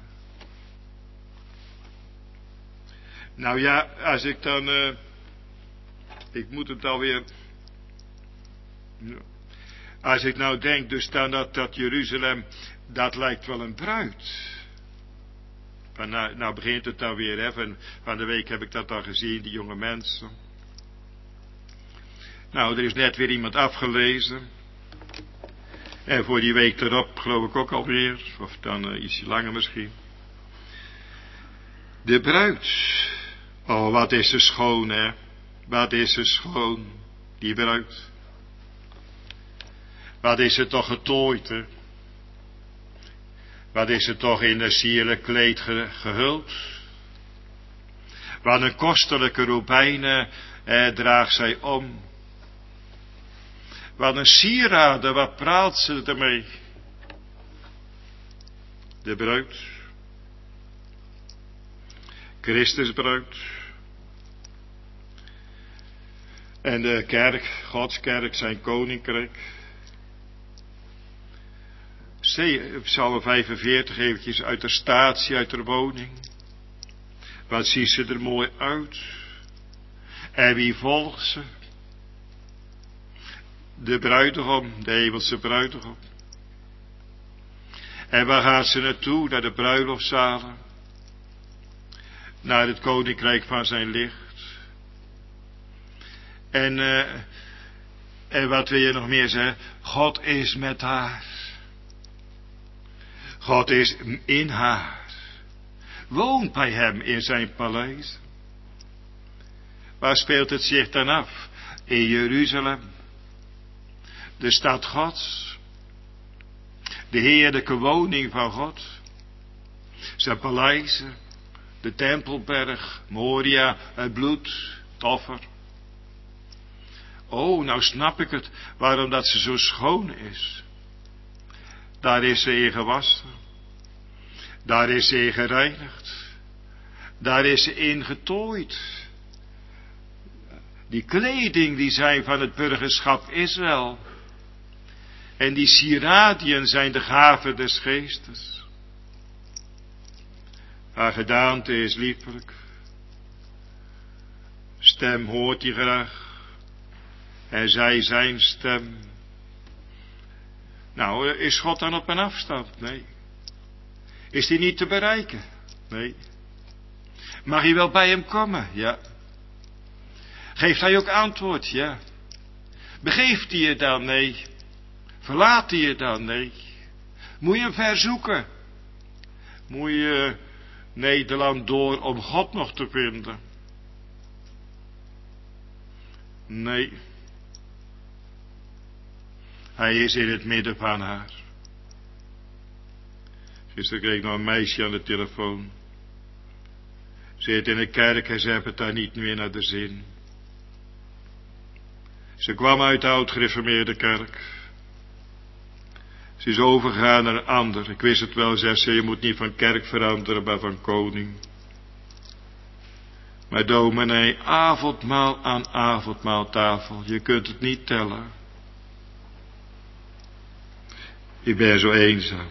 Nou ja, als ik dan, ik moet het alweer, als ik nou denk dus dan dat Jeruzalem, dat lijkt wel een bruid. Van, nou begint het dan weer, van de week heb ik dat al gezien, die jonge mensen. Nou, er is net weer iemand afgelezen. En voor die week erop geloof ik ook alweer, of dan ietsje langer misschien. De bruid. Oh, wat is ze schoon, hè. Wat is ze schoon, die bruid. Wat is ze toch getooid, hè. Wat is ze toch in een sierlijk kleed gehuld. Wat een kostelijke robijnen draagt zij om. Wat een sieraden, wat praat ze ermee. De bruid. Christus bruid. En de kerk, Gods kerk, zijn koninkrijk. Psalm 45 eventjes uit de statie, uit de woning. Wat ziet ze er mooi uit. En wie volgt ze? De bruidegom, de hemelse bruidegom. En waar gaat ze naartoe? Naar de bruiloftszalen. Naar het koninkrijk van zijn licht. En wat wil je nog meer zeggen? God is met haar. God is in haar. Woont bij hem in zijn paleis. Waar speelt het zich dan af? In Jeruzalem. De stad Gods. de heerlijke woning van God. Zijn paleizen, de Tempelberg, Moria, het bloed, het offer. Oh, nou snap ik het, waarom dat ze zo schoon is. Daar is ze in gewassen. Daar is ze in gereinigd. Daar is ze in getooid. Die kleding die zijn van het burgerschap Israël. En die sieradiën zijn de gaven des geestes. Haar gedaante is liefelijk. Stem hoort hij graag. En zij zijn stem. Nou, is God dan op een afstand? Nee. Is die niet te bereiken? Nee. Mag je wel bij hem komen? Ja. Geeft hij ook antwoord? Ja. Begeeft hij je dan? Nee. Verlaat hij je dan? Nee. Moet je hem verzoeken? Moet je Nederland door om God nog te vinden? Nee. Hij is in het midden van haar. Gisteren kreeg ik nog een meisje aan de telefoon. Ze zit in de kerk en ze hebben het daar niet meer naar de zin. Ze kwam uit de oud-gereformeerde kerk. Ze is overgegaan naar een ander. Ik wist het wel, zegt ze, je moet niet van kerk veranderen, maar van koning. Maar dominee, avondmaal aan avondmaaltafel, je kunt het niet tellen. Ik ben zo eenzaam.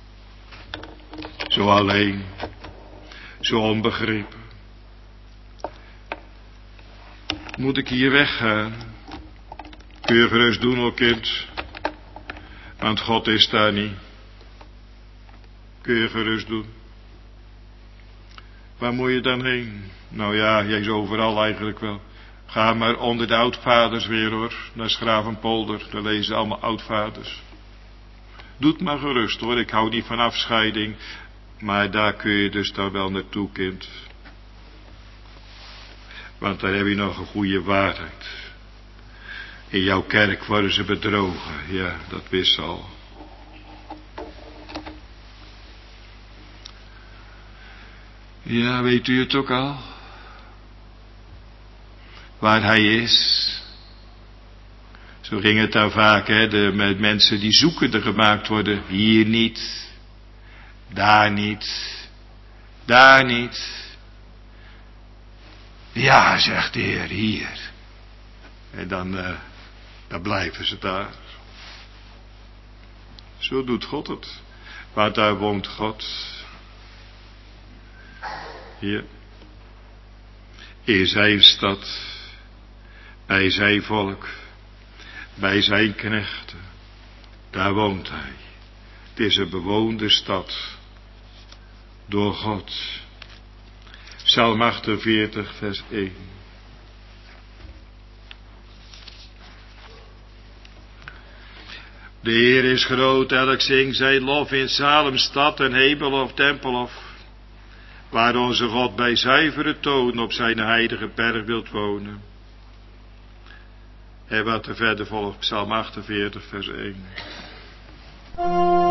Zo alleen. Zo onbegrepen. Moet ik hier weggaan? Kun je gerust doen, o kind. Want God is daar niet. Kun je gerust doen. Waar moet je dan heen? Nou ja, jij is overal eigenlijk wel. Ga maar onder de oudvaders weer hoor. Naar Schravenpolder. Daar lezen ze allemaal oudvaders. Doe het maar gerust hoor. Ik hou niet van afscheiding. Maar daar kun je dus dan wel naartoe, kind. Want daar heb je nog een goede waarheid. In jouw kerk worden ze bedrogen. Ja, dat wist ze al. Ja, weet u het ook al? Waar hij is. Zo ging het daar vaak, hè, met mensen die zoekende gemaakt worden. Hier niet. Daar niet. Daar niet. Ja, zegt de Heer, hier. En dan blijven ze daar. Zo doet God het. Maar daar woont God. Hier. In zijn stad. Bij zijn volk. Bij zijn knechten. Daar woont hij. Het is een bewoonde stad. Door God. Psalm 48 vers 1. De Heer is groot, elk zingt zijn lof in Salem stad en Hebelhof, Tempelhof. Waar onze God bij zuivere toon op zijn heilige berg wilt wonen. En wat er verder volgt, Psalm 48 vers 1.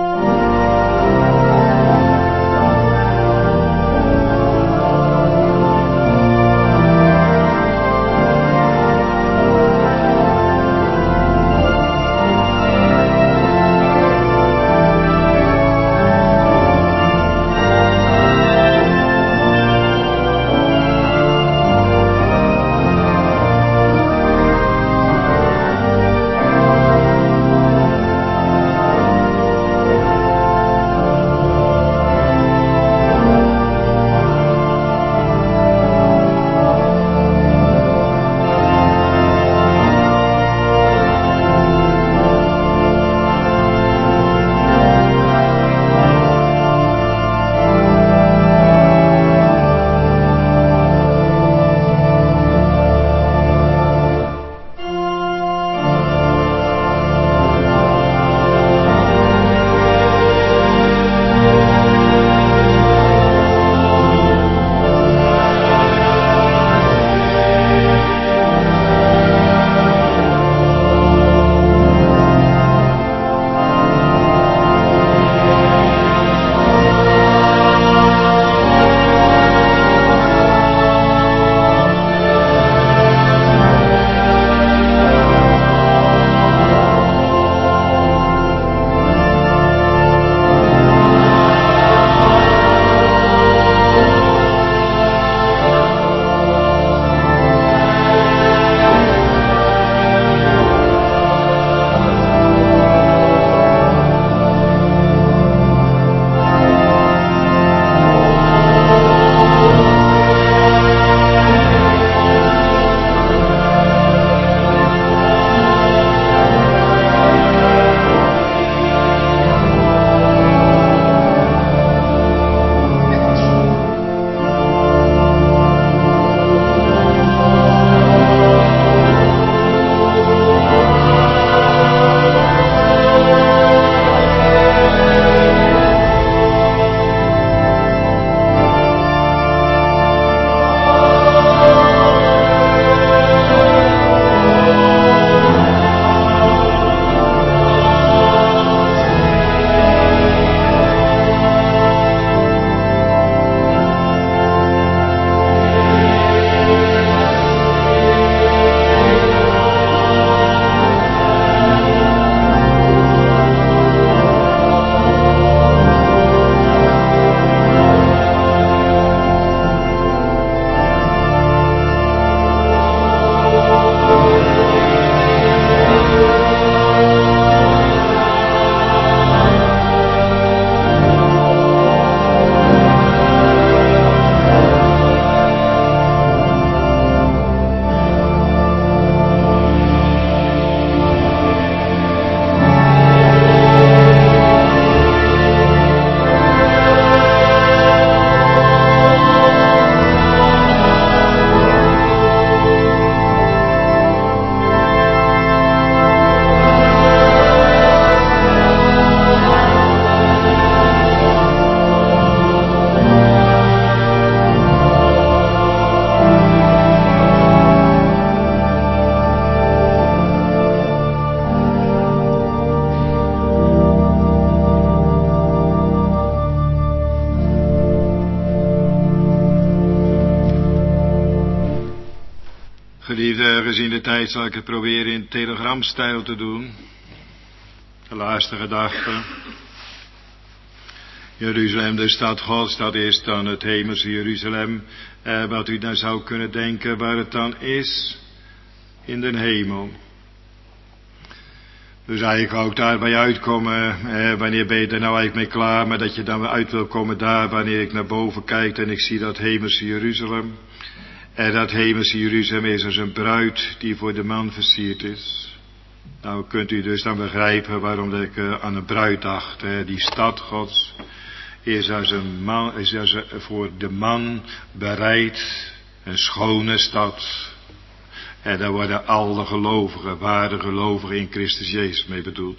Geliefde, gezien de tijd zal ik het proberen in telegramstijl te doen. De laatste gedachte. Jeruzalem, de stad Gods, dat is dan het hemelse Jeruzalem. Wat u dan zou kunnen denken waar het dan is. In de hemel. Dus eigenlijk wou ik daarbij uitkomen, wanneer ben je er nou eigenlijk mee klaar, maar dat je dan weer uit wil komen daar, wanneer ik naar boven kijk en ik zie dat hemelse Jeruzalem. En dat hemelse Jeruzalem is als een bruid die voor de man versierd is. Nou kunt u dus dan begrijpen waarom dat ik aan een bruid dacht. Die stad Gods is als een man, is als voor de man bereid, een schone stad. En daar worden alle gelovigen, ware gelovigen in Christus Jezus mee bedoeld.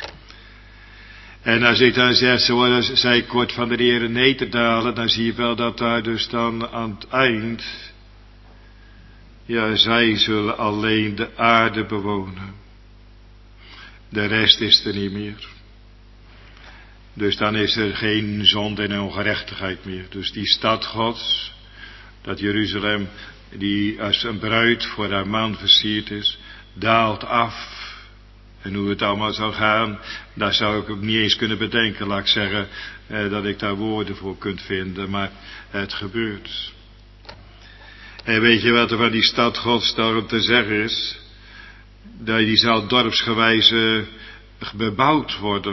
En als ik dan zeg, zoals zij kort van de Heere Neterdalen, dan zie je wel dat daar dus dan aan het eind, ja, zij zullen alleen de aarde bewonen. De rest is er niet meer. Dus dan is er geen zonde en ongerechtigheid meer. Dus die stad Gods, dat Jeruzalem, die als een bruid voor haar man versierd is, daalt af. En hoe het allemaal zou gaan, daar zou ik ook niet eens kunnen bedenken. Laat ik zeggen dat ik daar woorden voor kunt vinden, maar het gebeurt. En weet je wat er van die stad Gods daarom te zeggen is? Dat die zal dorpsgewijze bebouwd worden.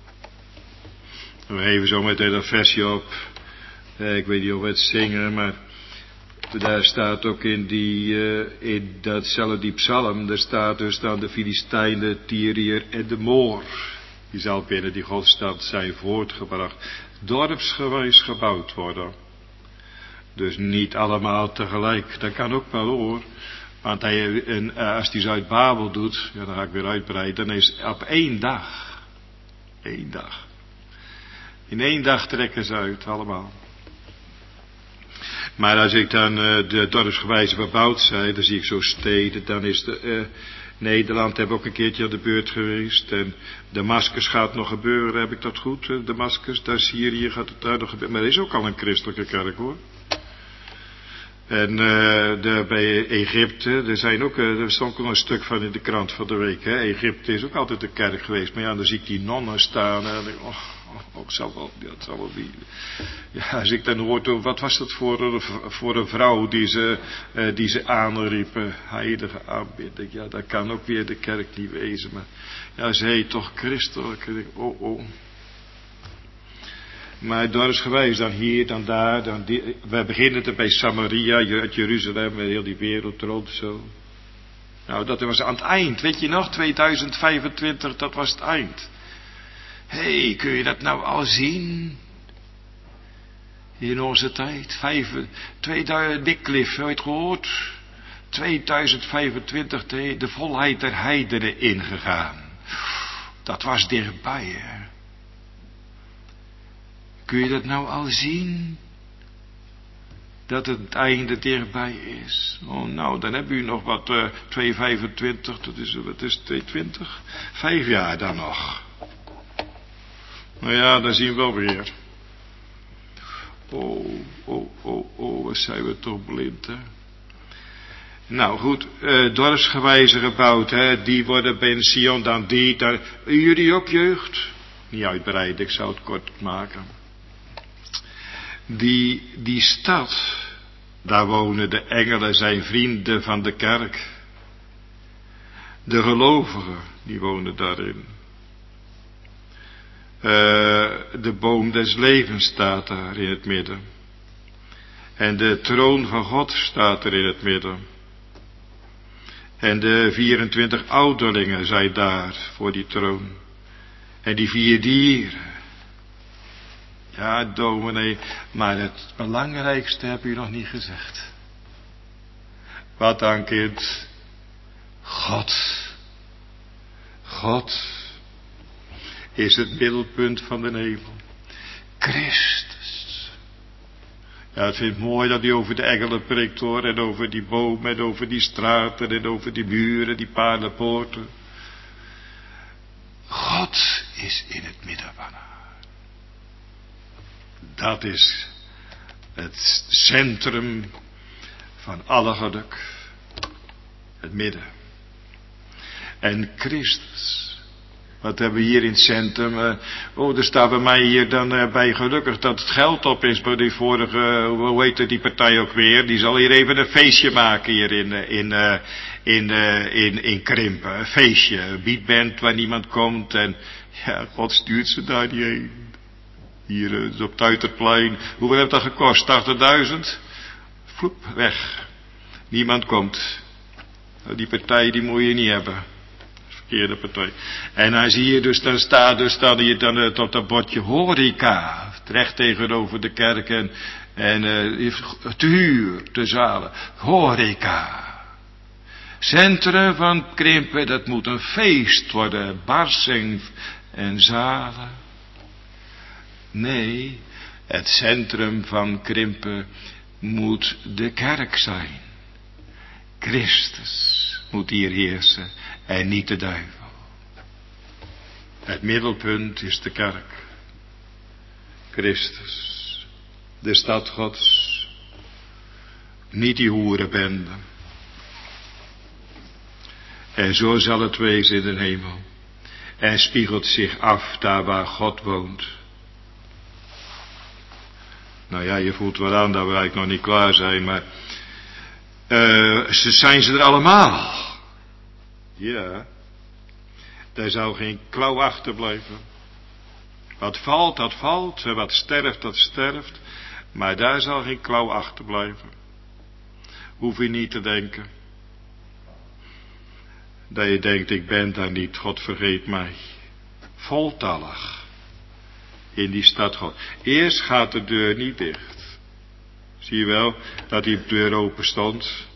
We even zo meteen dat versje op. Ik weet niet of we het zingen, maar daar staat ook in datzelfde psalm, daar staat dus dan de Filistijn, de Tyriër en de Moor. Die zal binnen die godstad zijn voortgebracht. Dorpsgewijs gebouwd worden. Dus niet allemaal tegelijk. Dat kan ook wel hoor. Want als hij ze uit Babel doet, ja, dan ga ik weer uitbreiden, dan is op één dag. Eén dag. In één dag trekken ze uit, allemaal. Maar als ik dan de dorpsgewijze bebouwd zijn, dan zie ik zo steden, dan is Nederland heb ook een keertje aan de beurt geweest. En Damascus gaat nog gebeuren, heb ik dat goed? Damascus, daar Syrië gaat het daar nog gebeuren. Maar er is ook al een christelijke kerk hoor. En bij Egypte, er stond ook een stuk van in de krant van de week. Hè? Egypte is ook altijd een kerk geweest. Maar ja, dan zie ik die nonnen staan en dan denk ik, het zal wel niet. Ja, als ik dan hoor, wat was dat voor een vrouw die ze aanriepen, heilige aanbidding. Ja, dat kan ook weer de kerk niet wezen. Maar ja, ze heet toch christelijk. En ik denk, Maar dorpsgewijs, dan hier, dan daar, we beginnen er bij Samaria, uit Jeruzalem, met heel die wereld rond zo. Nou, dat was aan het eind, weet je nog, 2025, dat was het eind. Hé, kun je dat nou al zien? In onze tijd, Wycliffe, heb je het gehoord? 2025, de volheid der heidenen ingegaan. Dat was dichtbij, hè. Kun je dat nou al zien? Dat het einde dichtbij is. Oh, nou, dan hebben u nog wat, 225, wat is 220? 5 jaar dan nog. Nou ja, dan zien we wel weer. Wat zijn we toch blind, hè? Nou goed, dorpsgewijze gebouwd, hè, die worden bij Sion dan die, daar. Jullie ook jeugd? Niet uitbreiden, ik zou het kort maken. Die stad, daar wonen de engelen, zijn vrienden van de kerk. De gelovigen, die wonen daarin. De boom des levens staat daar in het midden. En de troon van God staat er in het midden. En de 24 ouderlingen zijn daar voor die troon. En die 4 dieren. Ja, dominee, maar het belangrijkste heb u nog niet gezegd. Wat dan, kind? God. God is het middelpunt van de hemel. Christus. Ja, het vind ik mooi dat hij over de engelen prikt hoor. En over die bomen en over die straten en over die muren, die paardenpoorten. God is in het midden van haar. Dat is het centrum van alle geluk. Het midden. En Christus. Wat hebben we hier in het centrum? Er staat bij mij hier dan bij gelukkig dat het geld op is. Bij die vorige, hoe heet die partij ook weer? Die zal hier even een feestje maken hier in Krimpen. Een feestje, een beatband waar niemand komt. En ja, God stuurt ze daar niet heen. Hier op het Uiterplein. Hoeveel heeft dat gekost? 80.000? Vloep, weg. Niemand komt. Die partij die moet je niet hebben. Verkeerde partij. En dan zie je dus, dan staat dus dan hier dan tot dat bordje horeca. Recht tegenover de kerk en te huur, te zalen. Horeca. Centrum van Krimpen, dat moet een feest worden. Barsing en zalen. Nee, het centrum van Krimpen moet de kerk zijn. Christus moet hier heersen en niet de duivel. Het middelpunt is de kerk. Christus, de stad Gods, niet die hoerenbende. En zo zal het wezen in de hemel. En spiegelt zich af daar waar God woont. Nou ja, je voelt wel aan dat we eigenlijk nog niet klaar zijn, maar zijn ze er allemaal? Ja. Daar zou geen klauw achterblijven. Wat valt, dat valt. Wat sterft, dat sterft. Maar daar zal geen klauw achterblijven. Hoef je niet te denken. Dat je denkt, ik ben daar niet, God vergeet mij. Voltallig. In die stad God. Eerst gaat de deur niet dicht. Zie je wel dat die deur open stond.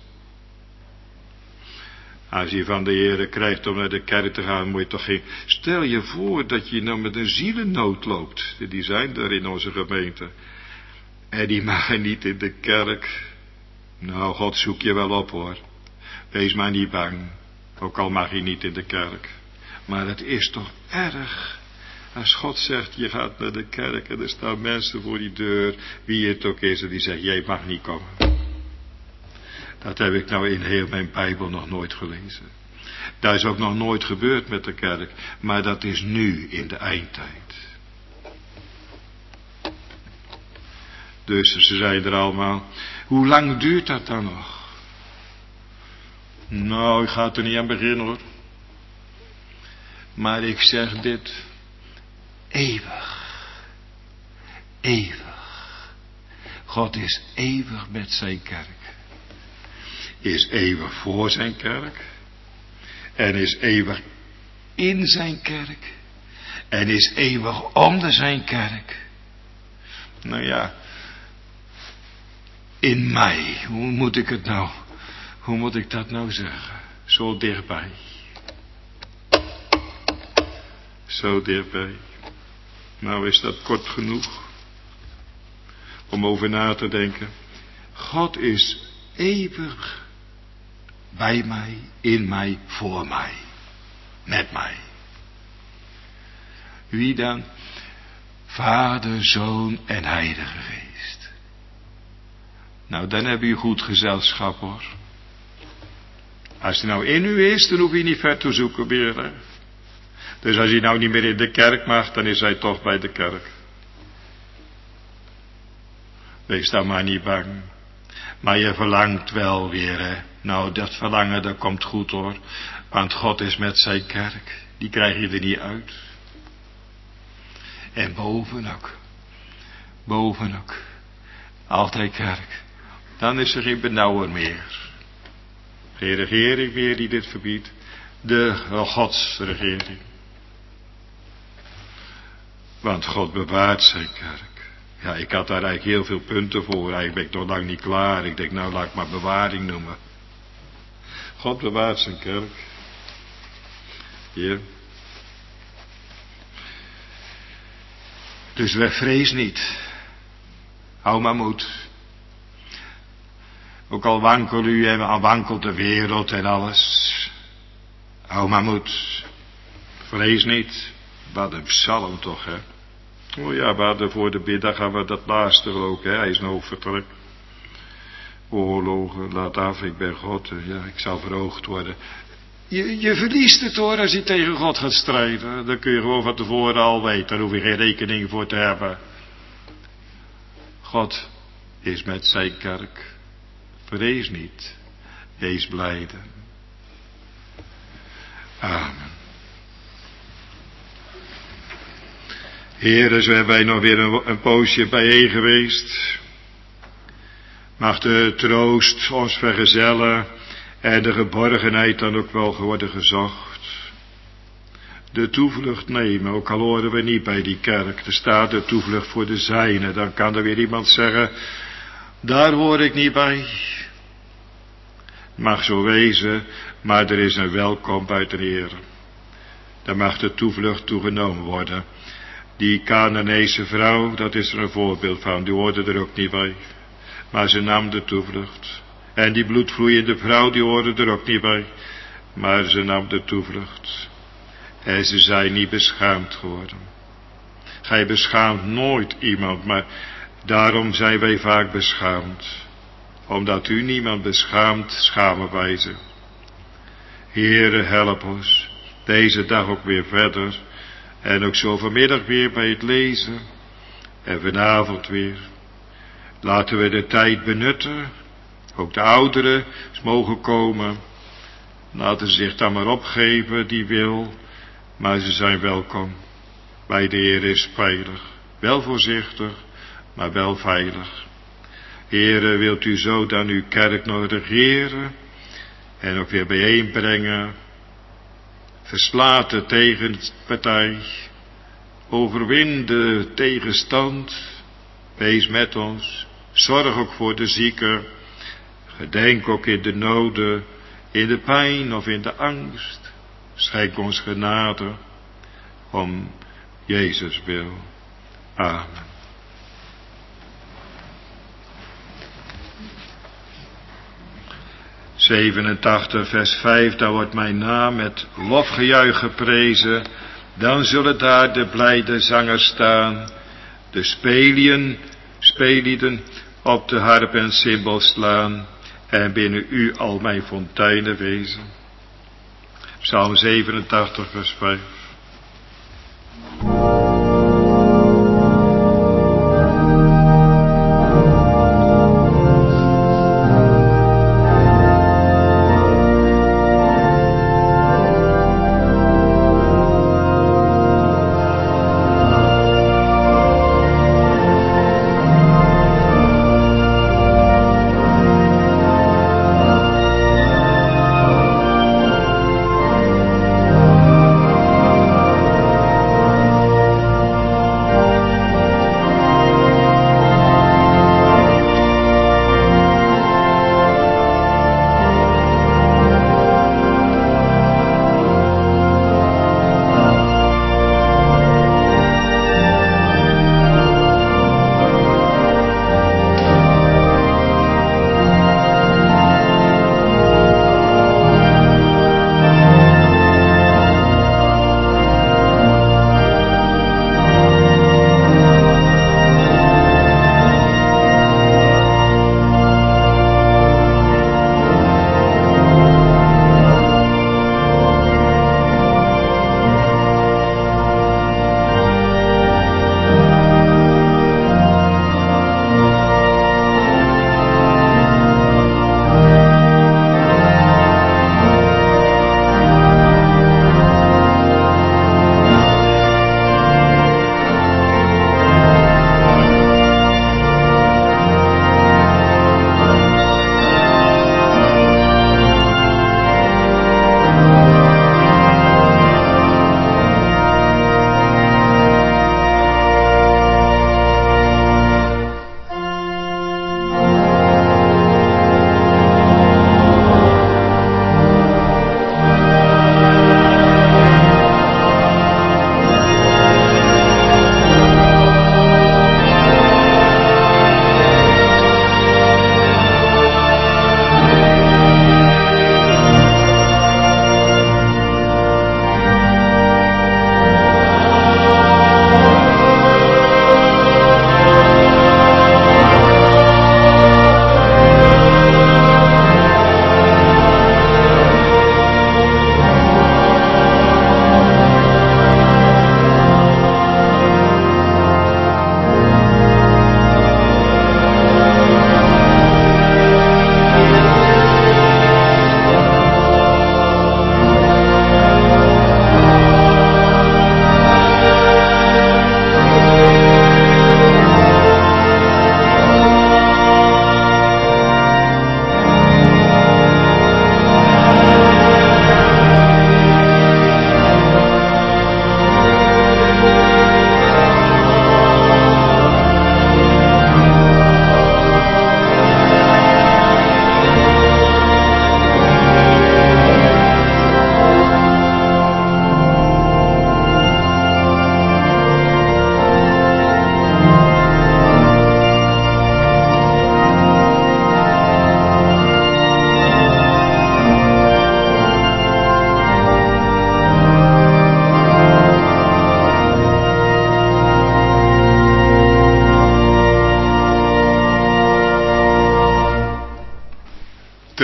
Als je van de Heere krijgt om naar de kerk te gaan, moet je toch geen... Stel je voor dat je nou met een zielennood loopt. Die zijn er in onze gemeente. En die mag niet in de kerk. Nou, God zoekt je wel op hoor. Wees maar niet bang. Ook al mag je niet in de kerk. Maar het is toch erg. Als God zegt, je gaat naar de kerk en er staan mensen voor die deur. Wie het ook is en die zegt, jij mag niet komen. Dat heb ik nou in heel mijn Bijbel nog nooit gelezen. Dat is ook nog nooit gebeurd met de kerk. Maar dat is nu in de eindtijd. Dus ze zijn er allemaal. Hoe lang duurt dat dan nog? Nou, ik ga er niet aan beginnen hoor. Maar ik zeg dit. Eeuwig. Eeuwig. God is eeuwig met zijn kerk. Is eeuwig voor zijn kerk. En is eeuwig in zijn kerk. En is eeuwig onder zijn kerk. Nou ja. In mij. Hoe moet ik het nou? Hoe moet ik dat nou zeggen? Zo dichtbij. Zo dichtbij. Nou is dat kort genoeg. Om over na te denken. God is eeuwig bij mij, in mij, voor mij. Met mij. Wie dan? Vader, Zoon en Heilige Geest. Nou, dan heb je goed gezelschap hoor. Als hij nou in u is, dan hoef je niet ver te zoeken meer. Hè? Dus als hij nou niet meer in de kerk mag, dan is hij toch bij de kerk. Wees dan maar niet bang. Maar je verlangt wel weer, hè. Nou, dat verlangen, dat komt goed hoor. Want God is met zijn kerk. Die krijg je er niet uit. En boven ook. Boven ook. Altijd kerk. Dan is er geen benauwer meer. Geen regering meer die dit verbiedt. De godsregering. Want God bewaart zijn kerk. Ja, ik had daar eigenlijk heel veel punten voor. Eigenlijk ben ik nog lang niet klaar. Ik denk, nou laat ik maar bewaring noemen. God bewaart zijn kerk. Hier. Dus vrees niet. Hou maar moed. Ook al wankelt u en al wankelt de wereld en alles. Hou maar moed. Vrees niet. Wat een psalm toch, hè. Oh ja, we hadden voor de middag gaan we dat laatste ook, hè. Hij is een hoofdvertrek. oorlogen, laat af, ik ben God, ja, ik zal verhoogd worden. Je verliest het hoor, als je tegen God gaat strijden. Dan kun je gewoon van tevoren al weten, daar hoef je geen rekening voor te hebben. God is met zijn kerk. Vrees niet, wees blijde. Amen. Heere, zo hebben wij nog weer een poosje bijeen geweest. Mag de troost ons vergezellen en de geborgenheid dan ook wel worden gezocht. De toevlucht nemen, ook al horen we niet bij die kerk. Er staat de toevlucht voor de zijnen. Dan kan er weer iemand zeggen, daar hoor ik niet bij. Mag zo wezen, maar er is een welkom uit de Heer. Daar mag de toevlucht toegenomen worden. Die Canaanese vrouw, dat is er een voorbeeld van, die hoorde er ook niet bij. Maar ze nam de toevlucht. En die bloedvloeiende vrouw, die hoorde er ook niet bij. Maar ze nam de toevlucht. En ze zijn niet beschaamd geworden. Gij beschaamt nooit iemand, maar daarom zijn wij vaak beschaamd. Omdat u niemand beschaamt, schamen wij ze. Heere, help ons, deze dag ook weer verder. En ook zo vanmiddag weer bij het lezen. En vanavond weer. Laten we de tijd benutten. Ook de ouderen mogen komen. Laten ze zich dan maar opgeven, die wil. Maar ze zijn welkom. Bij de Heer is veilig. Wel voorzichtig, maar wel veilig. Heere, wilt u zo dan uw kerk nog regeren. En ook weer bijeenbrengen. Verslaat de tegenpartij. Overwin de tegenstand. Wees met ons. Zorg ook voor de zieken. Gedenk ook in de noden, in de pijn of in de angst. Schenk ons genade om Jezus wil. Amen. '87 vers 5, daar wordt mijn naam met lofgejuich geprezen. Dan zullen daar de blijde zangers staan. De spelieden op de harp en cymbal slaan. En binnen u al mijn fonteinen wezen. Psalm 87 vers 5.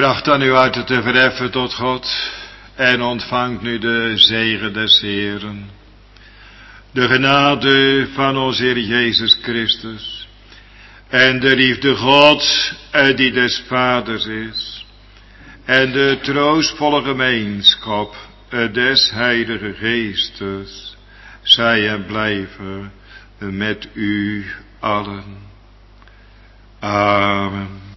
tracht dan uw harten te verheffen tot God en ontvangt nu de zegen des Heeren. De genade van onze Heer Jezus Christus en de liefde Gods die des Vaders is en de troostvolle gemeenschap des Heilige Geestes zij en blijven met u allen. Amen.